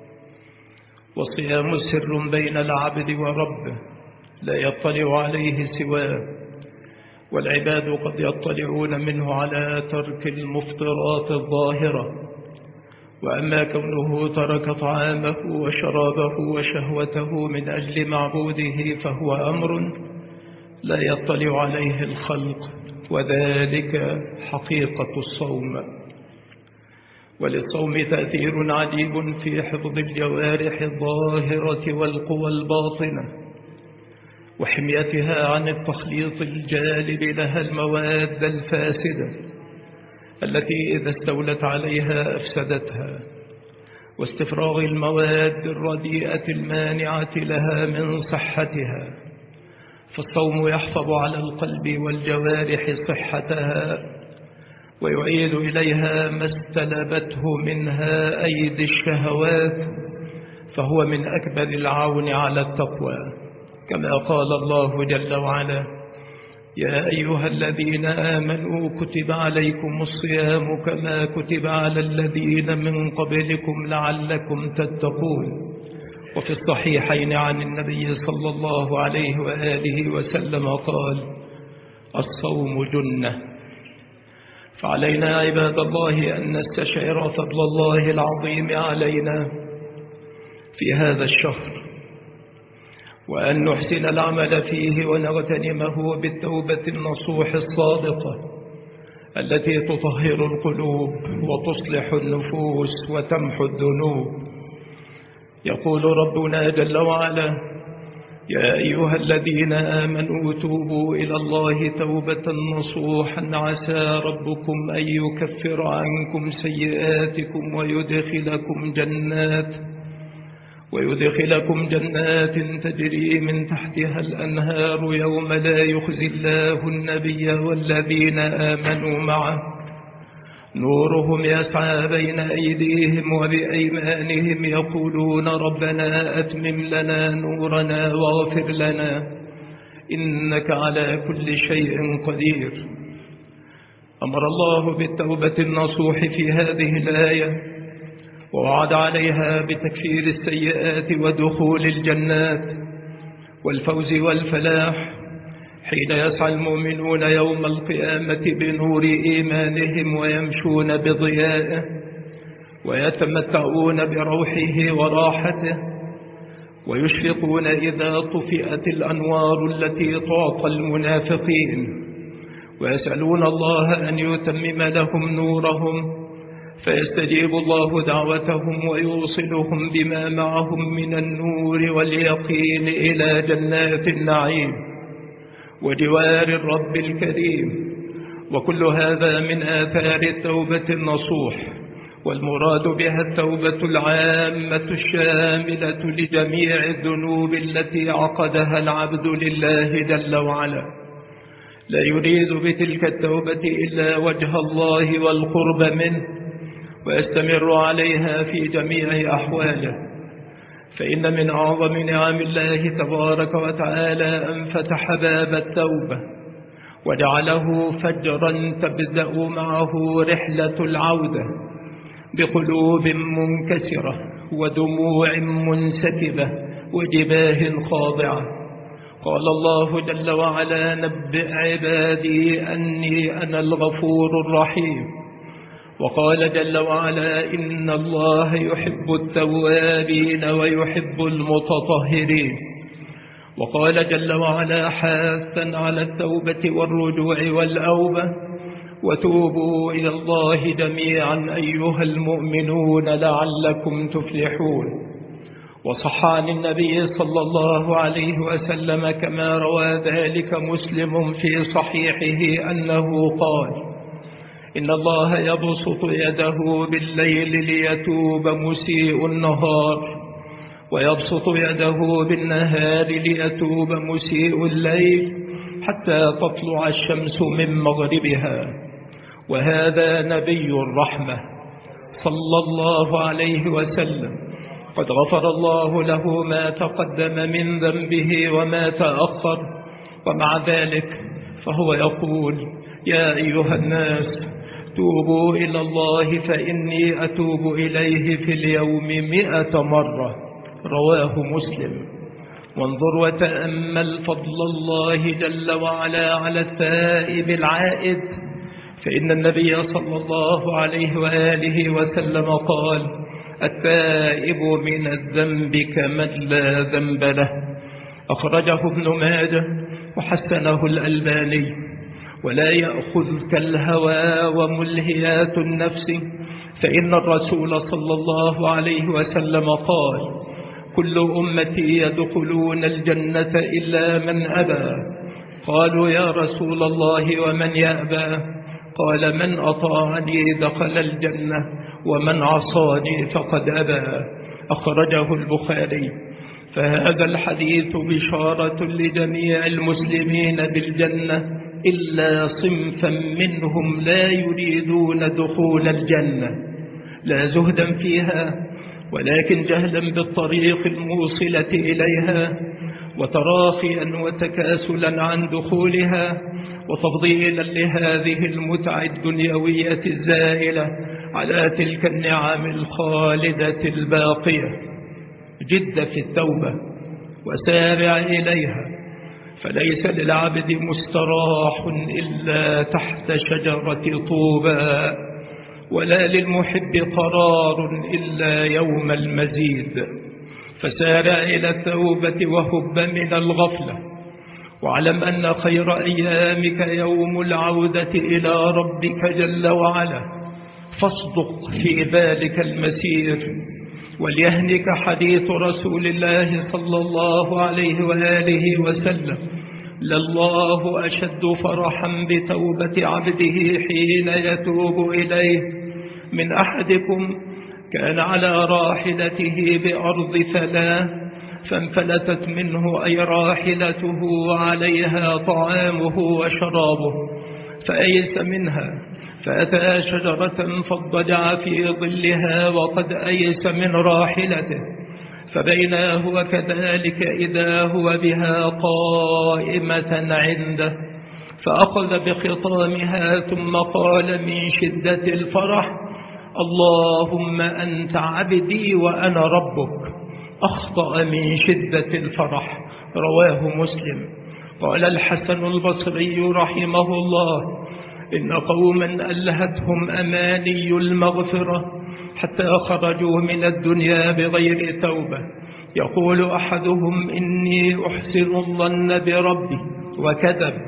والصيام سر بين العبد وربه لا يطلع عليه سواه، والعباد قد يطلعون منه على ترك المفطرات الظاهرة، وأما كونه ترك طعامه وشرابه وشهوته من أجل معبوده فهو أمر لا يطلع عليه الخلق، وذلك حقيقة الصوم. وللصوم تأثير عجيب في حفظ الجوارح الظاهرة والقوى الباطنة، وحميتها عن التخليط الجالب لها المواد الفاسدة التي إذا استولت عليها أفسدتها، واستفراغ المواد الرديئة المانعة لها من صحتها. فالصوم يحفظ على القلب والجوارح صحتها، ويعيد إليها ما استلبته منها أيدي الشهوات، فهو من أكبر العون على التقوى، كما قال الله جل وعلا: يا أيها الذين آمنوا كتب عليكم الصيام كما كتب على الذين من قبلكم لعلكم تتقون. وفي الصحيحين عن النبي صلى الله عليه وآله وسلم قال: الصوم جنة. فعلينا عباد الله أن نستشعر فضل الله العظيم علينا في هذا الشهر، وأن نحسن العمل فيه ونغتنمه بالتوبة النصوح الصادقة التي تطهر القلوب وتصلح النفوس وتمحو الذنوب. يقول ربنا جل وعلا: يا أيها الذين آمنوا توبوا إلى الله توبة نصوحا عسى ربكم أن يكفر عنكم سيئاتكم ويدخلكم جنات تجري من تحتها الأنهار يوم لا يخزي الله النبي والذين آمنوا معه نورهم يسعى بين أيديهم وبأيمانهم يقولون ربنا أتمم لنا نورنا واغفر لنا إنك على كل شيء قدير. أمر الله بالتوبة النصوح في هذه الآية، ووعد عليها بتكفير السيئات ودخول الجنات والفوز والفلاح، حين يسعى المؤمنون يوم القيامة بنور إيمانهم ويمشون بضيائه ويتمتعون بروحه وراحته، ويشفقون إذا طفئت الأنوار التي تعطى المنافقين، ويسألون الله أن يتمم لهم نورهم، فيستجيب الله دعوتهم ويوصلهم بما معهم من النور واليقين إلى جنات النعيم وجوار الرب الكريم. وكل هذا من آثار التوبة النصوح، والمراد بها التوبة العامة الشاملة لجميع الذنوب التي عقدها العبد لله جل وعلا، لا يريد بتلك التوبة إلا وجه الله والقرب منه، ويستمر عليها في جميع أحواله. فإن من أعظم نعم الله تبارك وتعالى أن فتح باب التوبة وجعله فجرا تبدأ معه رحلة العودة بقلوب منكسرة ودموع منسكبة وجباه خاضعة. قال الله جل وعلا: نبئ عبادي أني أنا الغفور الرحيم. وقال جل وعلا: إن الله يحب التوابين ويحب المتطهرين. وقال جل وعلا حاثا على التوبة والرجوع والأوبة: وتوبوا إلى الله جميعا أيها المؤمنون لعلكم تفلحون. وصح عن النبي صلى الله عليه وسلم كما روى ذلك مسلم في صحيحه أنه قال: إن الله يبسط يده بالليل ليتوب مسيء النهار، ويبسط يده بالنهار ليتوب مسيء الليل، حتى تطلع الشمس من مغربها. وهذا نبي الرحمة صلى الله عليه وسلم، قد غفر الله له ما تقدم من ذنبه وما تأخر، ومع ذلك فهو يقول: يا أيها الناس توبوا إلى الله فإني أتوب إليه في اليوم 100 مرة. رواه مسلم. وانظر وتأمل فضل الله جل وعلا على التائب العائد، فإن النبي صلى الله عليه وآله وسلم قال: التائب من الذنب كمن لا ذنب له. أخرجه ابن ماجه وحسنه الألباني. ولا يأخذك الهوى وملهيات النفس، فإن الرسول صلى الله عليه وسلم قال: كل أمتي يدخلون الجنة إلا من أبى. قالوا: يا رسول الله ومن يأبى؟ قال: من أطاعني دخل الجنة ومن عصاني فقد أبى. أخرجه البخاري. فهذا الحديث بشارة لجميع المسلمين بالجنة إلا صنفا منهم لا يريدون دخول الجنة، لا زهدا فيها ولكن جهلا بالطريق الموصلة إليها، وتراخيا وتكاسلا عن دخولها، وتفضيلا لهذه المتع الدنيوية الزائلة على تلك النعم الخالدة الباقية. جد في التوبة وسارع إليها، فليس للعبد مستراح إلا تحت شجرة طوبى، ولا للمحب قرار إلا يوم المزيد. فسارع إلى التوبة وهب من الغفلة، واعلم أن خير أيامك يوم العودة إلى ربك جل وعلا. فاصدق في ذلك المسير، وليهنك حديث رسول الله صلى الله عليه وآله وسلم: لله أشد فرحا بتوبة عبده حين يتوب إليه من أحدكم كان على راحلته بأرض ثلاث فانفلتت منه أي راحلته وعليها طعامه وشرابه، فأيس منها فأتى شجرة فاضطجع في ظلها وقد أيس من راحلته، فبينا هو كذلك إذا هو بها قائمة عنده، فأخذ بخطامها ثم قال من شدة الفرح: اللهم أنت عبدي وأنا ربك. أخطأ من شدة الفرح. رواه مسلم. قال الحسن البصري رحمه الله: إن قوما ألهتهم أماني المغفرة حتى خرجوا من الدنيا بغير توبة. يقول أحدهم: إني أحسن الظن بربي، وكذب،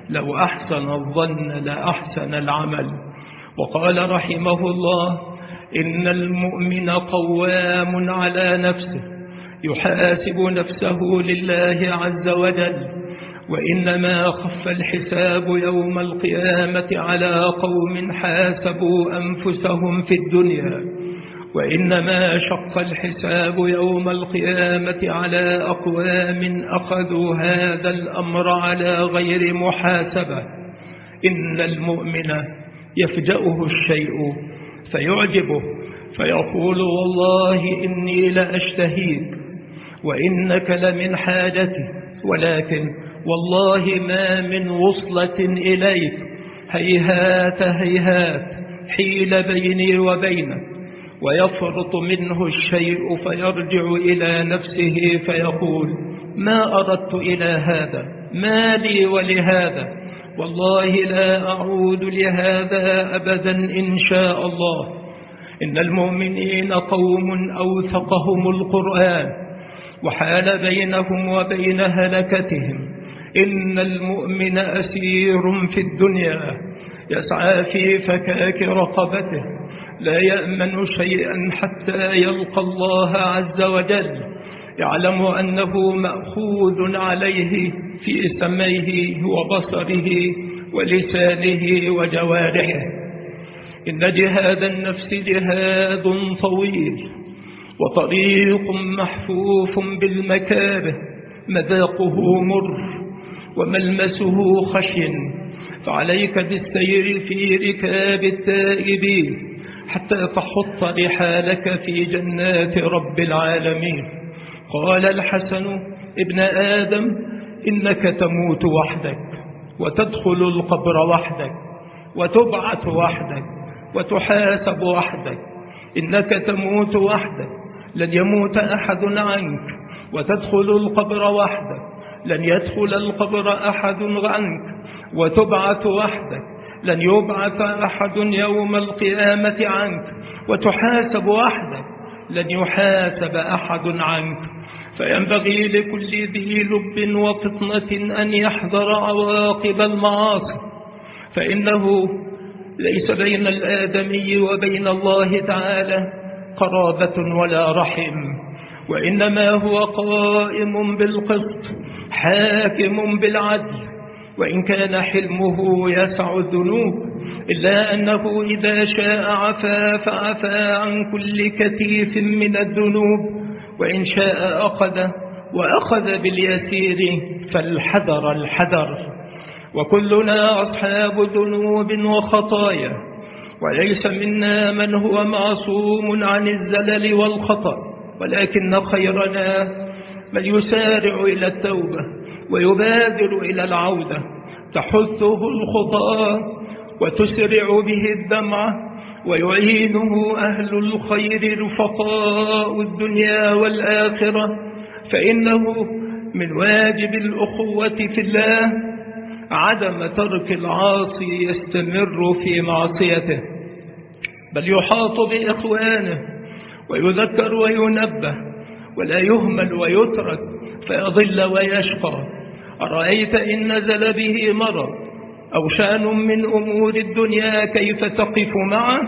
لو أحسن الظن لأحسن العمل. وقال رحمه الله: إن المؤمن قوام على نفسه يحاسب نفسه لله عز وجل، وإنما خف الحساب يوم القيامة على قوم حاسبوا أنفسهم في الدنيا، وإنما شق الحساب يوم القيامة على أقوام أخذوا هذا الأمر على غير محاسبة. إن المؤمن يفجأه الشيء فيعجبه فيقول: والله إني لأشتهيك وإنك لمن حاجتي، ولكن والله ما من وصلة إليك، هيهات هيهات حيل بيني وبينك. ويفرط منه الشيء فيرجع إلى نفسه فيقول: ما أردت إلى هذا، ما لي ولهذا، والله لا أعود لهذا أبدا إن شاء الله. إن المؤمنين قوم أوثقهم القرآن وحال بينهم وبين هلكتهم. إن المؤمن أسير في الدنيا يسعى في فكاك رقبته، لا يأمن شيئا حتى يلقى الله عز وجل، يعلم أنه مأخوذ عليه في سمعه وبصره ولسانه وجوارحه. إن جهاد النفس جهاد طويل وطريق محفوف بالمكاره، مذاقه مر وملمسه خشن، فعليك بالسير في ركاب التائبين حتى تحط رحالك في جنات رب العالمين. قال الحسن: ابن آدم، إنك تموت وحدك وتدخل القبر وحدك وتبعث وحدك وتحاسب وحدك. إنك تموت وحدك، لن يموت أحد عنك، وتدخل القبر وحدك، لن يدخل القبر أحد عنك، وتبعث وحدك، لن يبعث أحد يوم القيامة عنك، وتحاسب وحدك، لن يحاسب أحد عنك. فينبغي لكل ذي لب وفطنة أن يحذر عواقب المعاصي، فإنه ليس بين الآدمي وبين الله تعالى قرابة ولا رحم، وإنما هو قائم بالقسط حاكم بالعدل. وإن كان حلمه يسع الذنوب، إلا أنه إذا شاء عفا فعفا عن كل كثيف من الذنوب، وإن شاء أخذ وأخذ باليسير، فالحذر الحذر. وكلنا أصحاب ذنوب وخطايا، وليس منا من هو معصوم عن الزلل والخطأ، ولكن خيرنا من يسارع إلى التوبة ويبادر إلى العودة، تحثه الخطأ وتسرع به الدمعة، ويعينه أهل الخير رفقاء الدنيا والآخرة. فإنه من واجب الأخوة في الله عدم ترك العاصي يستمر في معصيته، بل يحاط بإخوانه ويذكر وينبه، ولا يهمل ويترك فيضل ويشقى. أرأيت إن نزل به مرض أو شأن من أمور الدنيا كيف تقف معه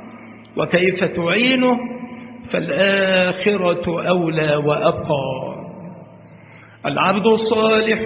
وكيف تعينه؟ فالآخرة أولى وأبقى. العبد الصالح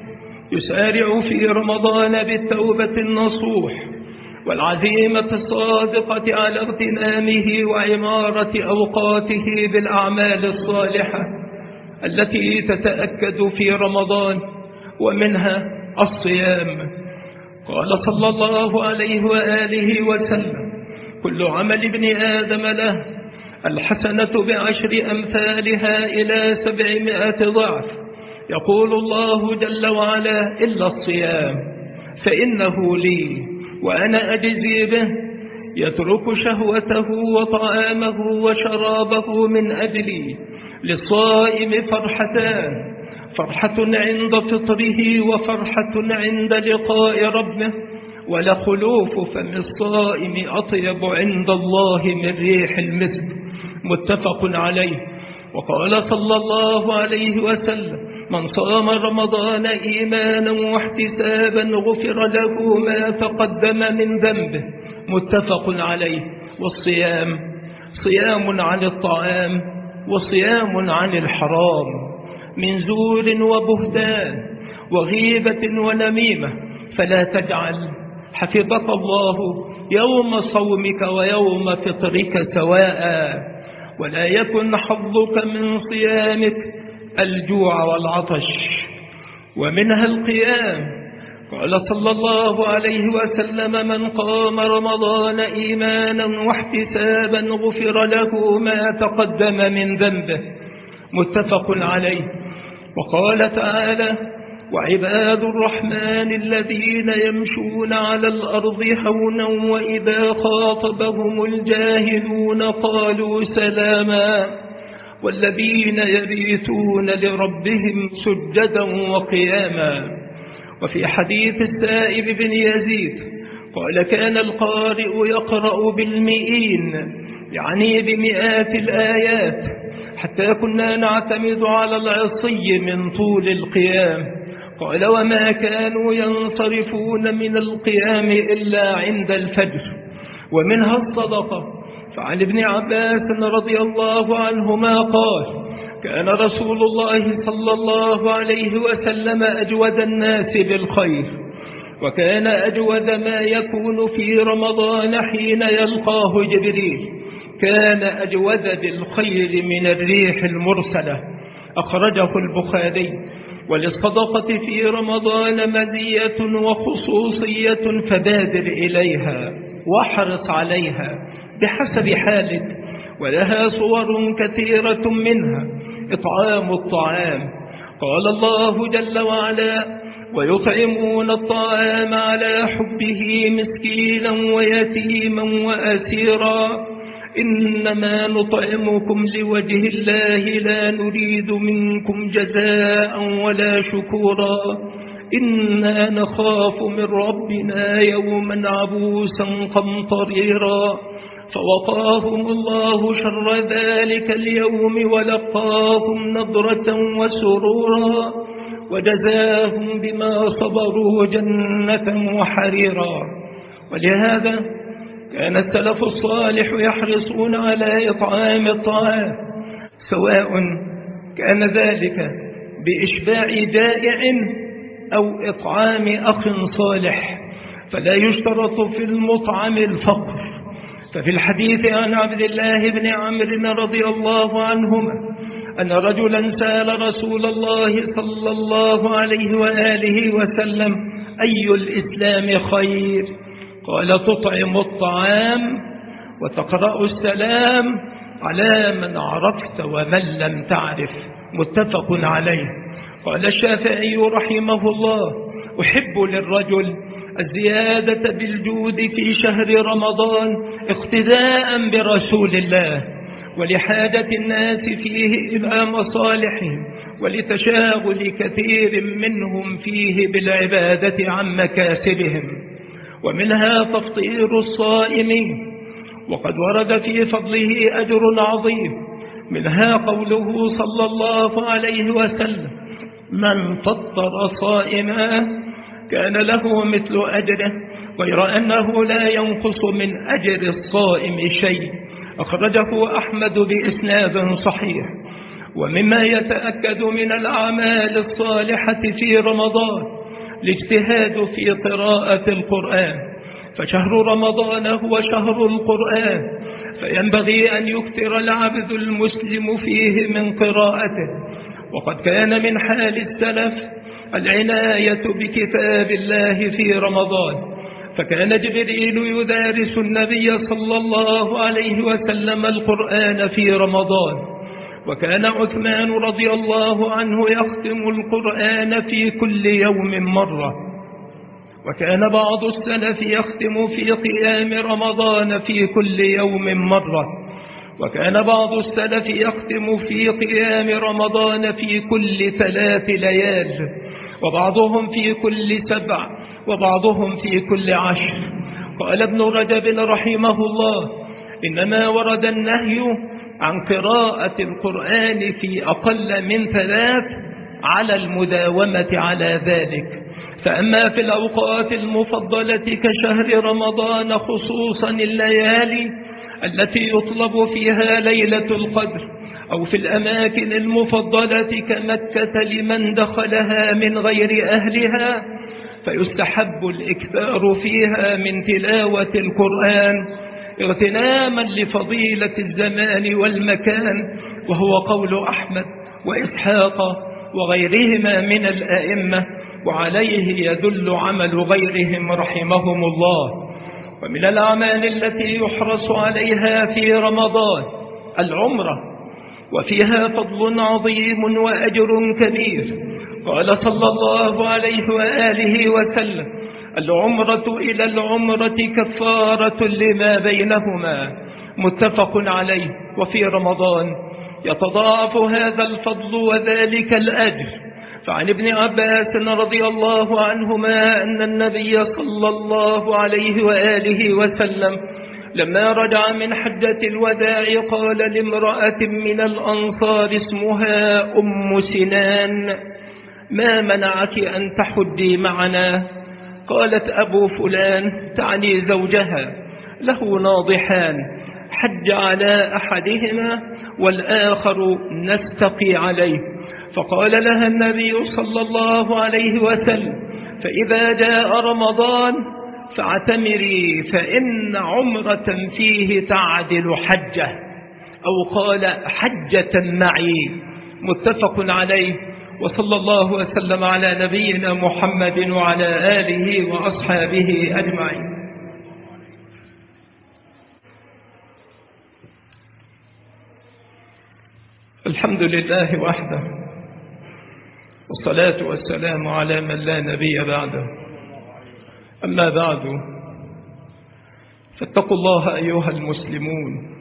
يسارع في رمضان بالتوبة النصوح والعزيمة الصادقة على اغتنامه وعمارة أوقاته بالأعمال الصالحة التي تتأكد في رمضان، ومنها الصيام. قال صلى الله عليه وآله وسلم: كل عمل ابن آدم له الحسنة بعشر أمثالها إلى 700 ضعف. يقول الله جل وعلا: إلا الصيام فإنه لي وأنا أجزي به. يترك شهوته وطعامه وشرابه من أجلي. للصائم فرحتان: فرحة عند فطره وفرحة عند لقاء ربه. ولخلوف فم الصائم أطيب عند الله من ريح المسك. متفق عليه. وقال صلى الله عليه وسلم: من صام رمضان إيمانا واحتسابا غفر له ما تقدم من ذنبه، متفق عليه. والصيام صيام عن الطعام وصيام عن الحرام، من زور وبهتان وغيبة ونميمة، فلا تجعل حفظك الله يوم صومك ويوم فطرك سواء، ولا يكن حظك من صيامك الجوع والعطش. ومنها القيام، قال صلى الله عليه وسلم: من قام رمضان إيمانا واحتسابا غفر له ما تقدم من ذنبه، متفق عليه. وقال تعالى: وعباد الرحمن الذين يمشون على الأرض هونا وإذا خاطبهم الجاهلون قالوا سلاما، والذين يبيتون لربهم سجدا وقياما. وفي حديث السائب بن يزيد قال: كان القارئ يقرأ بالمئين، يعني بمئات الآيات، حتى كنا نعتمد على العصي من طول القيام. قال: وما كانوا ينصرفون من القيام إلا عند الفجر. ومنها الصدقة، فعن ابن عباس رضي الله عنهما قال: كان رسول الله صلى الله عليه وسلم أجود الناس بالخير، وكان أجود ما يكون في رمضان حين يلقاه جبريل، كان أجود بالخير من الريح المرسلة، أخرجه البخاري. وللصدقة في رمضان مزية وخصوصية، فبادر إليها واحرص عليها بحسب حالك، ولها صور كثيرة، منها إطعام الطعام. قال الله جل وعلا: ويطعمون الطعام على حبه مسكينا ويتيما وأسيرا، إنما نطعمكم لوجه الله لا نريد منكم جزاء ولا شكورا، إنا نخاف من ربنا يوما عبوسا قمطريرا. فوقاهم الله شر ذلك اليوم ولقاهم نضرة وسرورا، وجزاهم بما صبروا جنة وحريرا. ولهذا كان السلف الصالح يحرصون على إطعام الطعام، سواء كان ذلك بإشباع جائع أو إطعام أخ صالح، فلا يشترط في المطعم الفقر. ففي الحديث عن عبد الله بن عمرو رضي الله عنهما أن رجلا سأل رسول الله صلى الله عليه وآله وسلم: أي الإسلام خير؟ قال: تطعم الطعام وتقرأ السلام على من عرفت ومن لم تعرف، متفق عليه. قال الشافعي رحمه الله: أحب للرجل الزيادة بالجود في شهر رمضان اقتداء برسول الله، ولحاجة الناس فيه إلى مصالحهم، ولتشاغل كثير منهم فيه بالعبادة عن مكاسبهم. ومنها تفطير الصائمين، وقد ورد في فضله أجر عظيم، منها قوله صلى الله عليه وسلم: من فطر صائما كان له مثل أجره، غير أنه لا ينقص من أجر الصائم شيء، أخرجه أحمد بإسناد صحيح. ومما يتأكد من الأعمال الصالحة في رمضان الاجتهاد في قراءة القرآن، فشهر رمضان هو شهر القرآن، فينبغي أن يكثر العبد المسلم فيه من قراءته. وقد كان من حال السلف العناية بكتاب الله في رمضان، فكان جبريل يدارس النبي صلى الله عليه وسلم القرآن في رمضان، وكان عثمان رضي الله عنه يختم القرآن في كل يوم مرة، وكان بعض السلف يختم في قيام رمضان في كل يوم مرة، وكان بعض السلف يختم في قيام رمضان في كل 3 ليال، وبعضهم في كل 7، وبعضهم في كل 10. قال ابن رجب رحمه الله: إنما ورد النهي عن قراءة القرآن في أقل من 3 على المداومة على ذلك. فأما في الأوقات المفضلة كشهر رمضان خصوصا الليالي التي يطلب فيها ليلة القدر، أو في الأماكن المفضلة كمكة لمن دخلها من غير أهلها، فيستحب الإكثار فيها من تلاوة القرآن اغتناما لفضيلة الزمان والمكان، وهو قول أحمد وإسحاق وغيرهما من الأئمة، وعليه يدل عمل غيرهم رحمهم الله. ومن الأعمال التي يحرص عليها في رمضان العمرة، وفيها فضل عظيم وأجر كبير. قال صلى الله عليه وآله وسلم: العمرة إلى العمرة كفارة لما بينهما، متفق عليه. وفي رمضان يتضاعف هذا الفضل وذلك الأجر. فعن ابن عباس رضي الله عنهما أن النبي صلى الله عليه وآله وسلم لما رجع من حجة الوداع قال لامرأة من الأنصار اسمها أم سنان: ما منعك أن تحجي معنا؟ قالت: أبو فلان، تعني زوجها، له ناضحان، حج على أحدهما والآخر نستقي عليه. فقال لها النبي صلى الله عليه وسلم: فإذا جاء رمضان فاعتمري، فإن عمرة فيه تعدل حجة، أو قال حجة معي، متفق عليه. وصلى الله وسلم على نبينا محمد وعلى آله وأصحابه أجمعين. الحمد لله وحده، والصلاة والسلام على من لا نبي بعده. أما بعد، فاتقوا الله أيها المسلمون،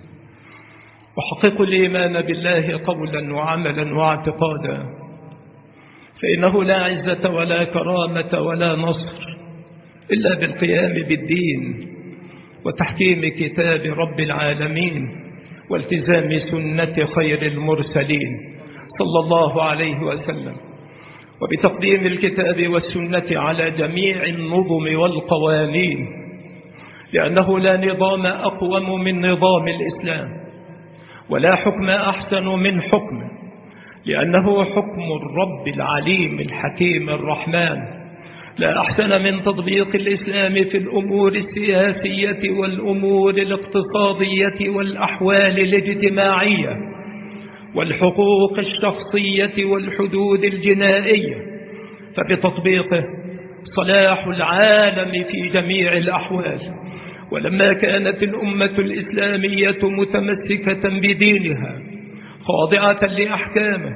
وحققوا الإيمان بالله قولا وعملا واعتقادا، فإنه لا عزة ولا كرامة ولا نصر إلا بالقيام بالدين وتحكيم كتاب رب العالمين والتزام سنة خير المرسلين صلى الله عليه وسلم، وبتقديم الكتاب والسنة على جميع النظم والقوانين، لأنه لا نظام أقوم من نظام الإسلام، ولا حكم أحسن من حكمه، لأنه حكم الرب العليم الحكيم الرحمن. لا أحسن من تطبيق الإسلام في الأمور السياسية والأمور الاقتصادية والأحوال الاجتماعية والحقوق الشخصية والحدود الجنائية، فبتطبيقه صلاح العالم في جميع الأحوال. ولما كانت الأمة الإسلامية متمسكة بدينها خاضعة لأحكامه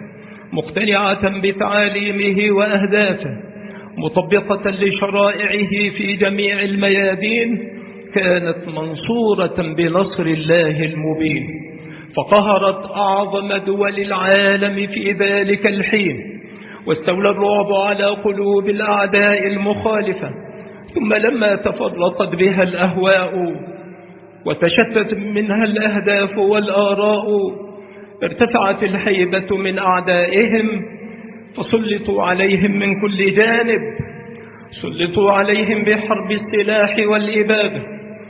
مقتنعة بتعاليمه وأهدافه مطبقة لشرائعه في جميع الميادين، كانت منصورة بنصر الله المبين، فقهرت أعظم دول العالم في ذلك الحين، واستولى الرعب على قلوب الأعداء المخالفة. ثم لما تفرقت بها الأهواء وتشتت منها الأهداف والآراء، ارتفعت الهيبة من أعدائهم، فسلطوا عليهم من كل جانب، سلطوا عليهم بحرب السلاح والإبادة،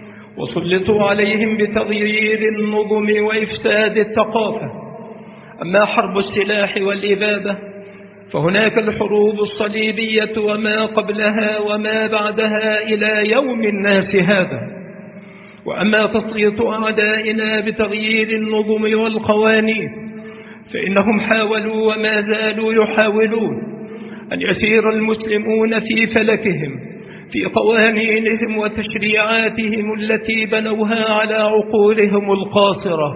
وسلطوا عليهم بتغيير النظم وإفساد الثقافة. أما حرب السلاح والإبادة فهناك الحروب الصليبية وما قبلها وما بعدها إلى يوم الناس هذا. وأما تسليط أعدائنا بتغيير النظم والقوانين فإنهم حاولوا وما زالوا يحاولون أن يسير المسلمون في فلكهم، في قوانينهم وتشريعاتهم التي بنوها على عقولهم القاصرة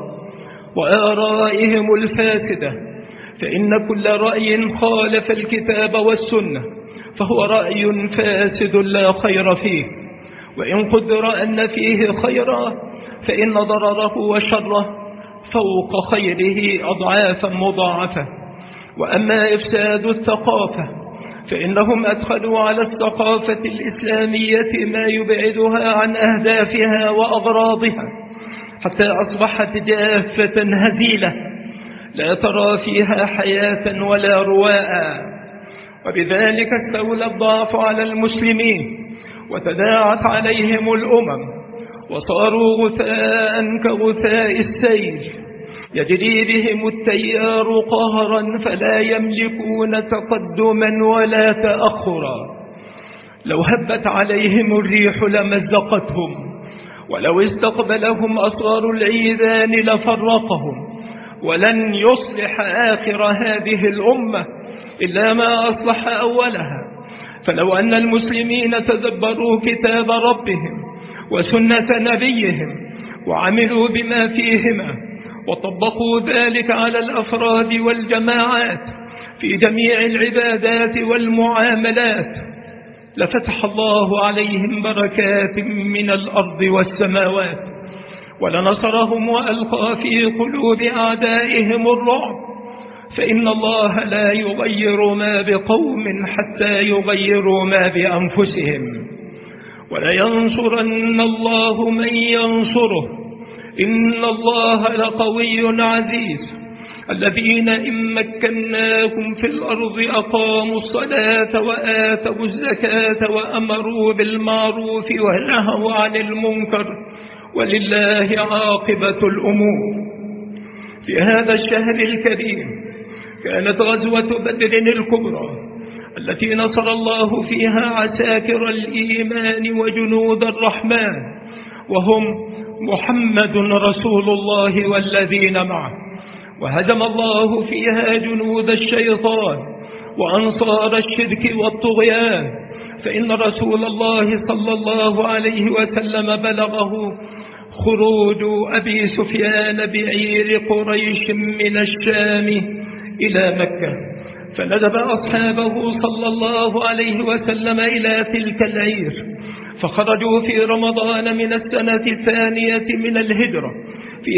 وآرائهم الفاسدة. فإن كل رأي خالف الكتاب والسنة فهو رأي فاسد لا خير فيه، وإن قدر أن فيه خيرا فإن ضرره وشره فوق خيره أضعافا مضاعفة. وأما إفساد الثقافة فإنهم أدخلوا على الثقافة الإسلامية ما يبعدها عن أهدافها وأغراضها، حتى أصبحت جافة هزيلة لا ترى فيها حياة ولا رواء. وبذلك استولى الضعف على المسلمين وتداعت عليهم الأمم، وصاروا غثاء كغثاء السيل يجري بهم التيار قهرا، فلا يملكون تقدما ولا تأخرا. لو هبت عليهم الريح لمزقتهم، ولو استقبلهم أصغر العيدان لفرقهم. ولن يصلح آخر هذه الأمة إلا ما أصلح أولها. فلو أن المسلمين تدبروا كتاب ربهم وسنة نبيهم وعملوا بما فيهما وطبقوا ذلك على الأفراد والجماعات في جميع العبادات والمعاملات، لفتح الله عليهم بركات من الأرض والسماوات، ولنصرهم وألقى في قلوب أعدائهم الرعب. فإن الله لا يغير ما بقوم حتى يغيروا ما بأنفسهم. ولينصرن الله من ينصره، إن الله لقوي عزيز. الذين إن مكناهم في الأرض أقاموا الصلاة وآتوا الزكاة وأمروا بالمعروف ونهوا عن المنكر، ولله عاقبة الأمور. في هذا الشهر الكريم كانت غزوة بدر الكبرى التي نصر الله فيها عساكر الإيمان وجنود الرحمن، وهم محمد رسول الله والذين معه، وهزم الله فيها جنود الشيطان وأنصار الشرك والطغيان. فإن رسول الله صلى الله عليه وسلم بلغه خروج أبي سفيان بعير قريش من الشام إلى مكة، فندب أصحابه صلى الله عليه وسلم إلى تلك العير، فخرجوا في رمضان من السنة الثانية من الهجرة في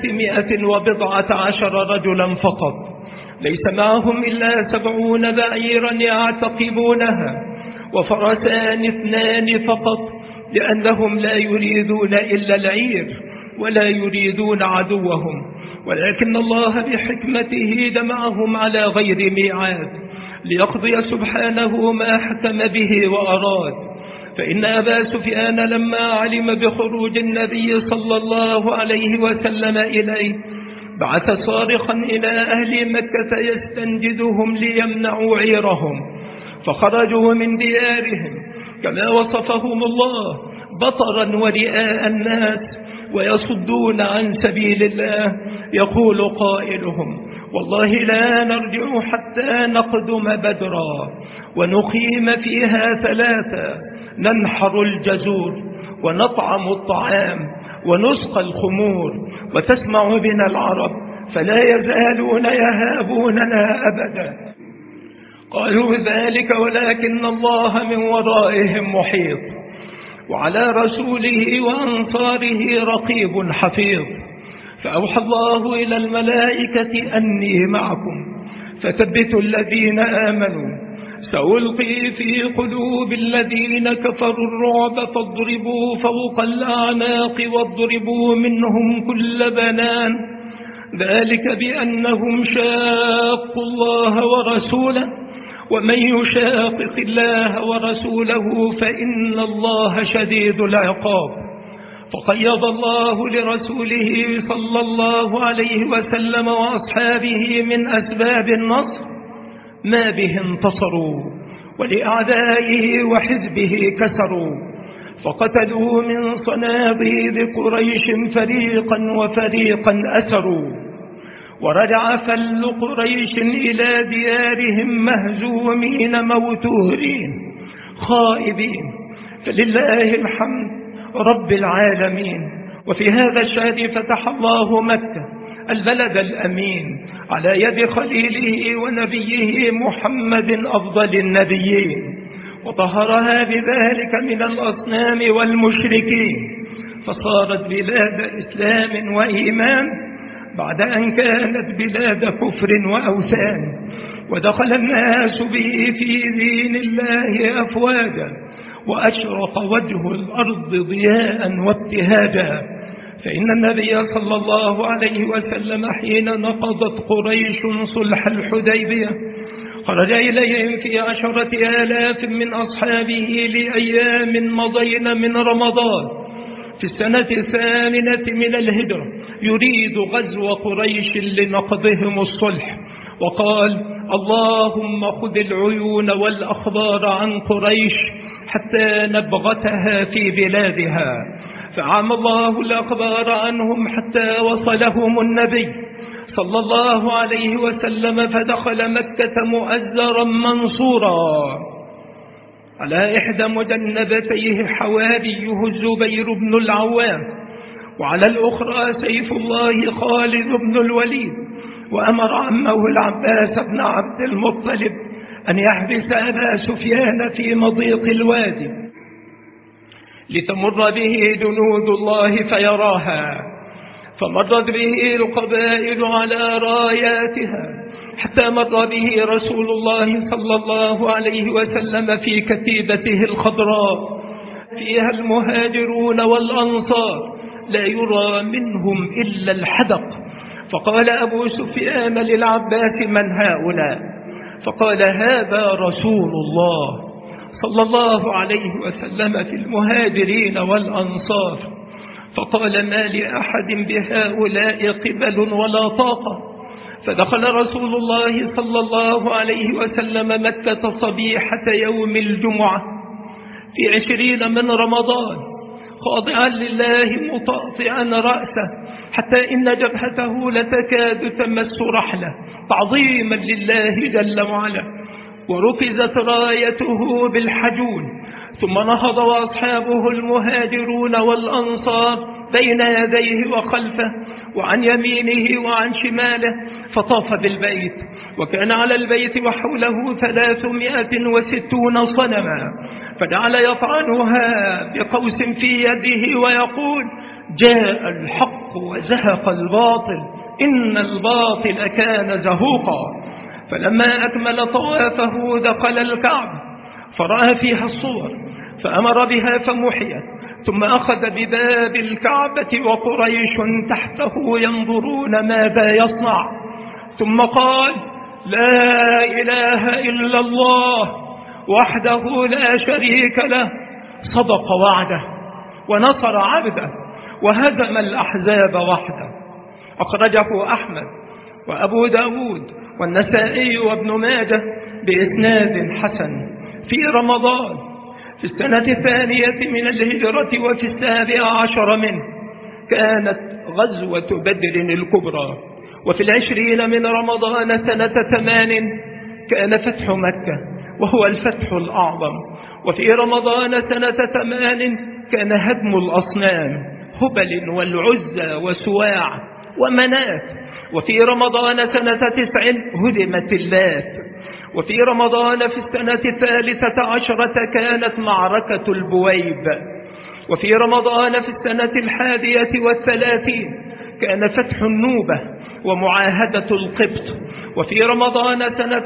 319 رجلا فقط، ليس معهم إلا 70 بعيرا يعتقبونها وفرسان 2 فقط، لأنهم لا يريدون إلا العير ولا يريدون عدوهم، ولكن الله بحكمته جمعهم على غير ميعاد ليقضي سبحانه ما حكم به وأراد. فإن أبا سفيان لما علم بخروج النبي صلى الله عليه وسلم إليه بعث صارخا إلى أهل مكة يستنجدهم ليمنعوا عيرهم، فخرجوا من ديارهم كما وصفهم الله بطرا ورئاء الناس ويصدون عن سبيل الله. يقول قائلهم: والله لا نرجع حتى نقدم بدرا ونقيم فيها 3، ننحر الجزور ونطعم الطعام ونسقى الخمور، وتسمع بنا العرب فلا يزالون يهابوننا أبدا. قالوا ذلك ولكن الله من ورائهم محيط، وعلى رسوله وأنصاره رقيب حفيظ. فأوحى الله إلى الملائكة أني معكم فثبتوا الذين آمنوا، سألقي في قلوب الذين كفروا الرعب فاضربوا فوق الأعناق واضربوا منهم كل بنان، ذلك بأنهم شاقوا الله ورسوله، ومن يشاقق الله ورسوله فإن الله شديد العقاب. فقيض الله لرسوله صلى الله عليه وسلم وأصحابه من أسباب النصر ما به انتصروا، ولأعدائه وحزبه كسروا، فقتلوا من صناديد قريش فريقا وفريقا أسروا، ورجع فل قريش إلى ديارهم مهزومين موتورين خائبين، فلله الحمد رب العالمين. وفي هذا الشهر فتح الله مكة البلد الأمين على يد خليله ونبيه محمد أفضل النبيين، وطهرها بذلك من الأصنام والمشركين، فصارت بلاد إسلام وإيمان بعد أن كانت بلاد كفر وأوثان. ودخل الناس به في دين الله أفواجا، وأشرق وجه الأرض ضياء وابتهاجا، فإن النبي صلى الله عليه وسلم حين نقضت قريش صلح الحديبية خرج إليهم في 10,000 من أصحابه لأيام مضين من رمضان في السنة 8 من الهجرة يريد غزو قريش لنقضهم الصلح، وقال: اللهم خذ العيون والأخبار عن قريش حتى نبغتها في بلادها. فعام الله الأخبار عنهم حتى وصلهم النبي صلى الله عليه وسلم، فدخل مكة مؤزرا منصورا. على إحدى مجنبتيه حواريه الزبير بن العوام، وعلى الأخرى سيف الله خالد بن الوليد، وأمر عمه العباس بن عبد المطلب أن يحبس أبا سفيان في مضيق الوادي لتمر به جنود الله فيراها. فمرت به القبائل على راياتها حتى مر به رسول الله صلى الله عليه وسلم في كتيبته الخضراء فيها المهاجرون والأنصار لا يرى منهم إلا الحدق. فقال أبو سفيان للعباس: من هؤلاء؟ فقال: هذا رسول الله صلى الله عليه وسلم في المهاجرين والأنصار. فقال: ما لأحد بهؤلاء قبل ولا طاقة. فدخل رسول الله صلى الله عليه وسلم مكة صبيحة يوم الجمعة في 20 من رمضان خاضعا لله مطاطئا رأسه حتى إن جبهته لتكاد تمس رحله تعظيما لله جل وعلا، وركزت رايته بالحجون. ثم نهض وأصحابه المهاجرون والأنصار بين يديه وخلفه وعن يمينه وعن شماله، فطاف بالبيت، وكان على البيت وحوله 360 صنما، فجعل يطعنها بقوس في يده ويقول: جاء الحق وزهق الباطل إن الباطل كان زهوقا. فلما أكمل طوافه دخل الكعبة فرأى فيها الصور فأمر بها فمحيت، ثم أخذ بباب الكعبة وقريش تحته ينظرون ماذا يصنع، ثم قال: لا إله إلا الله وحده لا شريك له، صدق وعده ونصر عبده وهزم الأحزاب وحده. أخرجه أحمد وأبو داود والنسائي وابن ماجه بإسناد حسن في رمضان في السنة 2 من الهجرة وفي 17 منه كانت غزوة بدر الكبرى. وفي 20 من رمضان سنة 8 كان فتح مكة وهو الفتح الأعظم. وفي رمضان سنة 8 كان هدم الأصنام هبل والعزى وسواع ومنات. وفي رمضان سنة 9 هدمت اللات. وفي رمضان في السنة 13 كانت معركة البويب. وفي رمضان في السنة 31 كان فتح النوبة ومعاهدة القبط. وفي رمضان سنة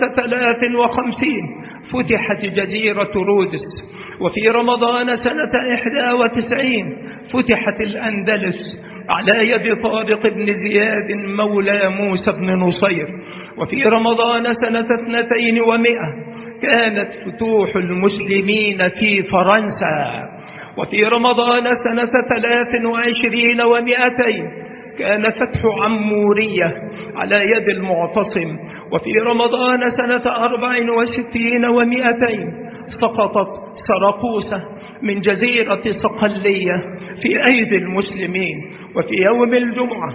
53 فتحت جزيرة رودس. وفي رمضان سنة 91 فتحت الأندلس على يد طارق بن زياد مولى موسى بن نصير. وفي رمضان سنة 200 كانت فتوح المسلمين في فرنسا. وفي رمضان سنة 23 كان فتح عمورية على يد المعتصم. وفي رمضان سنة 64 سقطت سرقوسة من جزيرة صقلية في أيدي المسلمين. وفي يوم الجمعة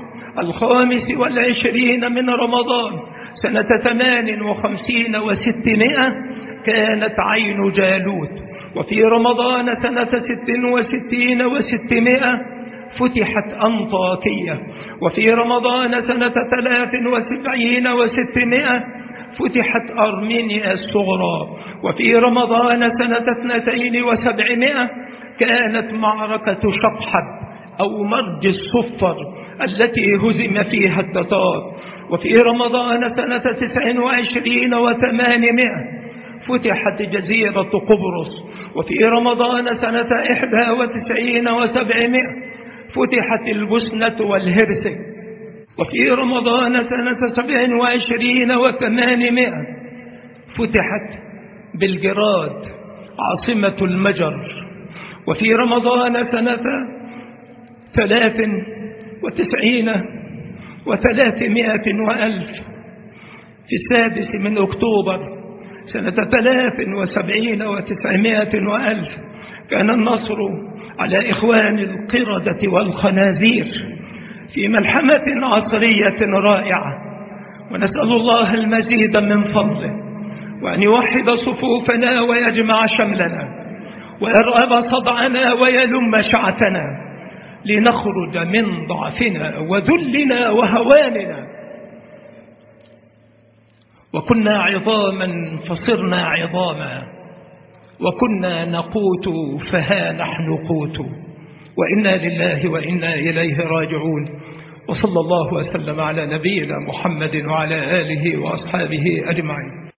25 من رمضان سنة 58 و600 كانت عين جالوت. وفي رمضان سنة 66 و600 فتحت أنطاكية. وفي رمضان سنة 73 و600 فتحت أرمينيا الصغرى. وفي رمضان سنة 72 كانت معركة شقحب أو مرج الصفر التي هزم فيها التتار. وفي رمضان سنة 29 و800 فتحت جزيرة قبرص. وفي رمضان سنة 91 و700 فتحت البوسنة والهرسك. وفي رمضان سنة 27 و800 فتحت بلغراد عاصمة المجر. وفي رمضان سنة 93 و300 وألف في 6 أكتوبر سنة 73 و900 وألف كان النصر على إخوان القردة والخنازير في ملحمة عصرية رائعة. ونسأل الله المزيد من فضله، وأن يوحد صفوفنا ويجمع شملنا ويرأب صدعنا ويلم شعتنا لنخرج من ضعفنا وذلنا وهواننا. وكنا عظاما فصرنا عظاما، وكنا نقوت فها نحن قوت، وإنا لله وإنا إليه راجعون. وصلى الله وسلم على نبينا محمد وعلى آله وأصحابه أجمعين.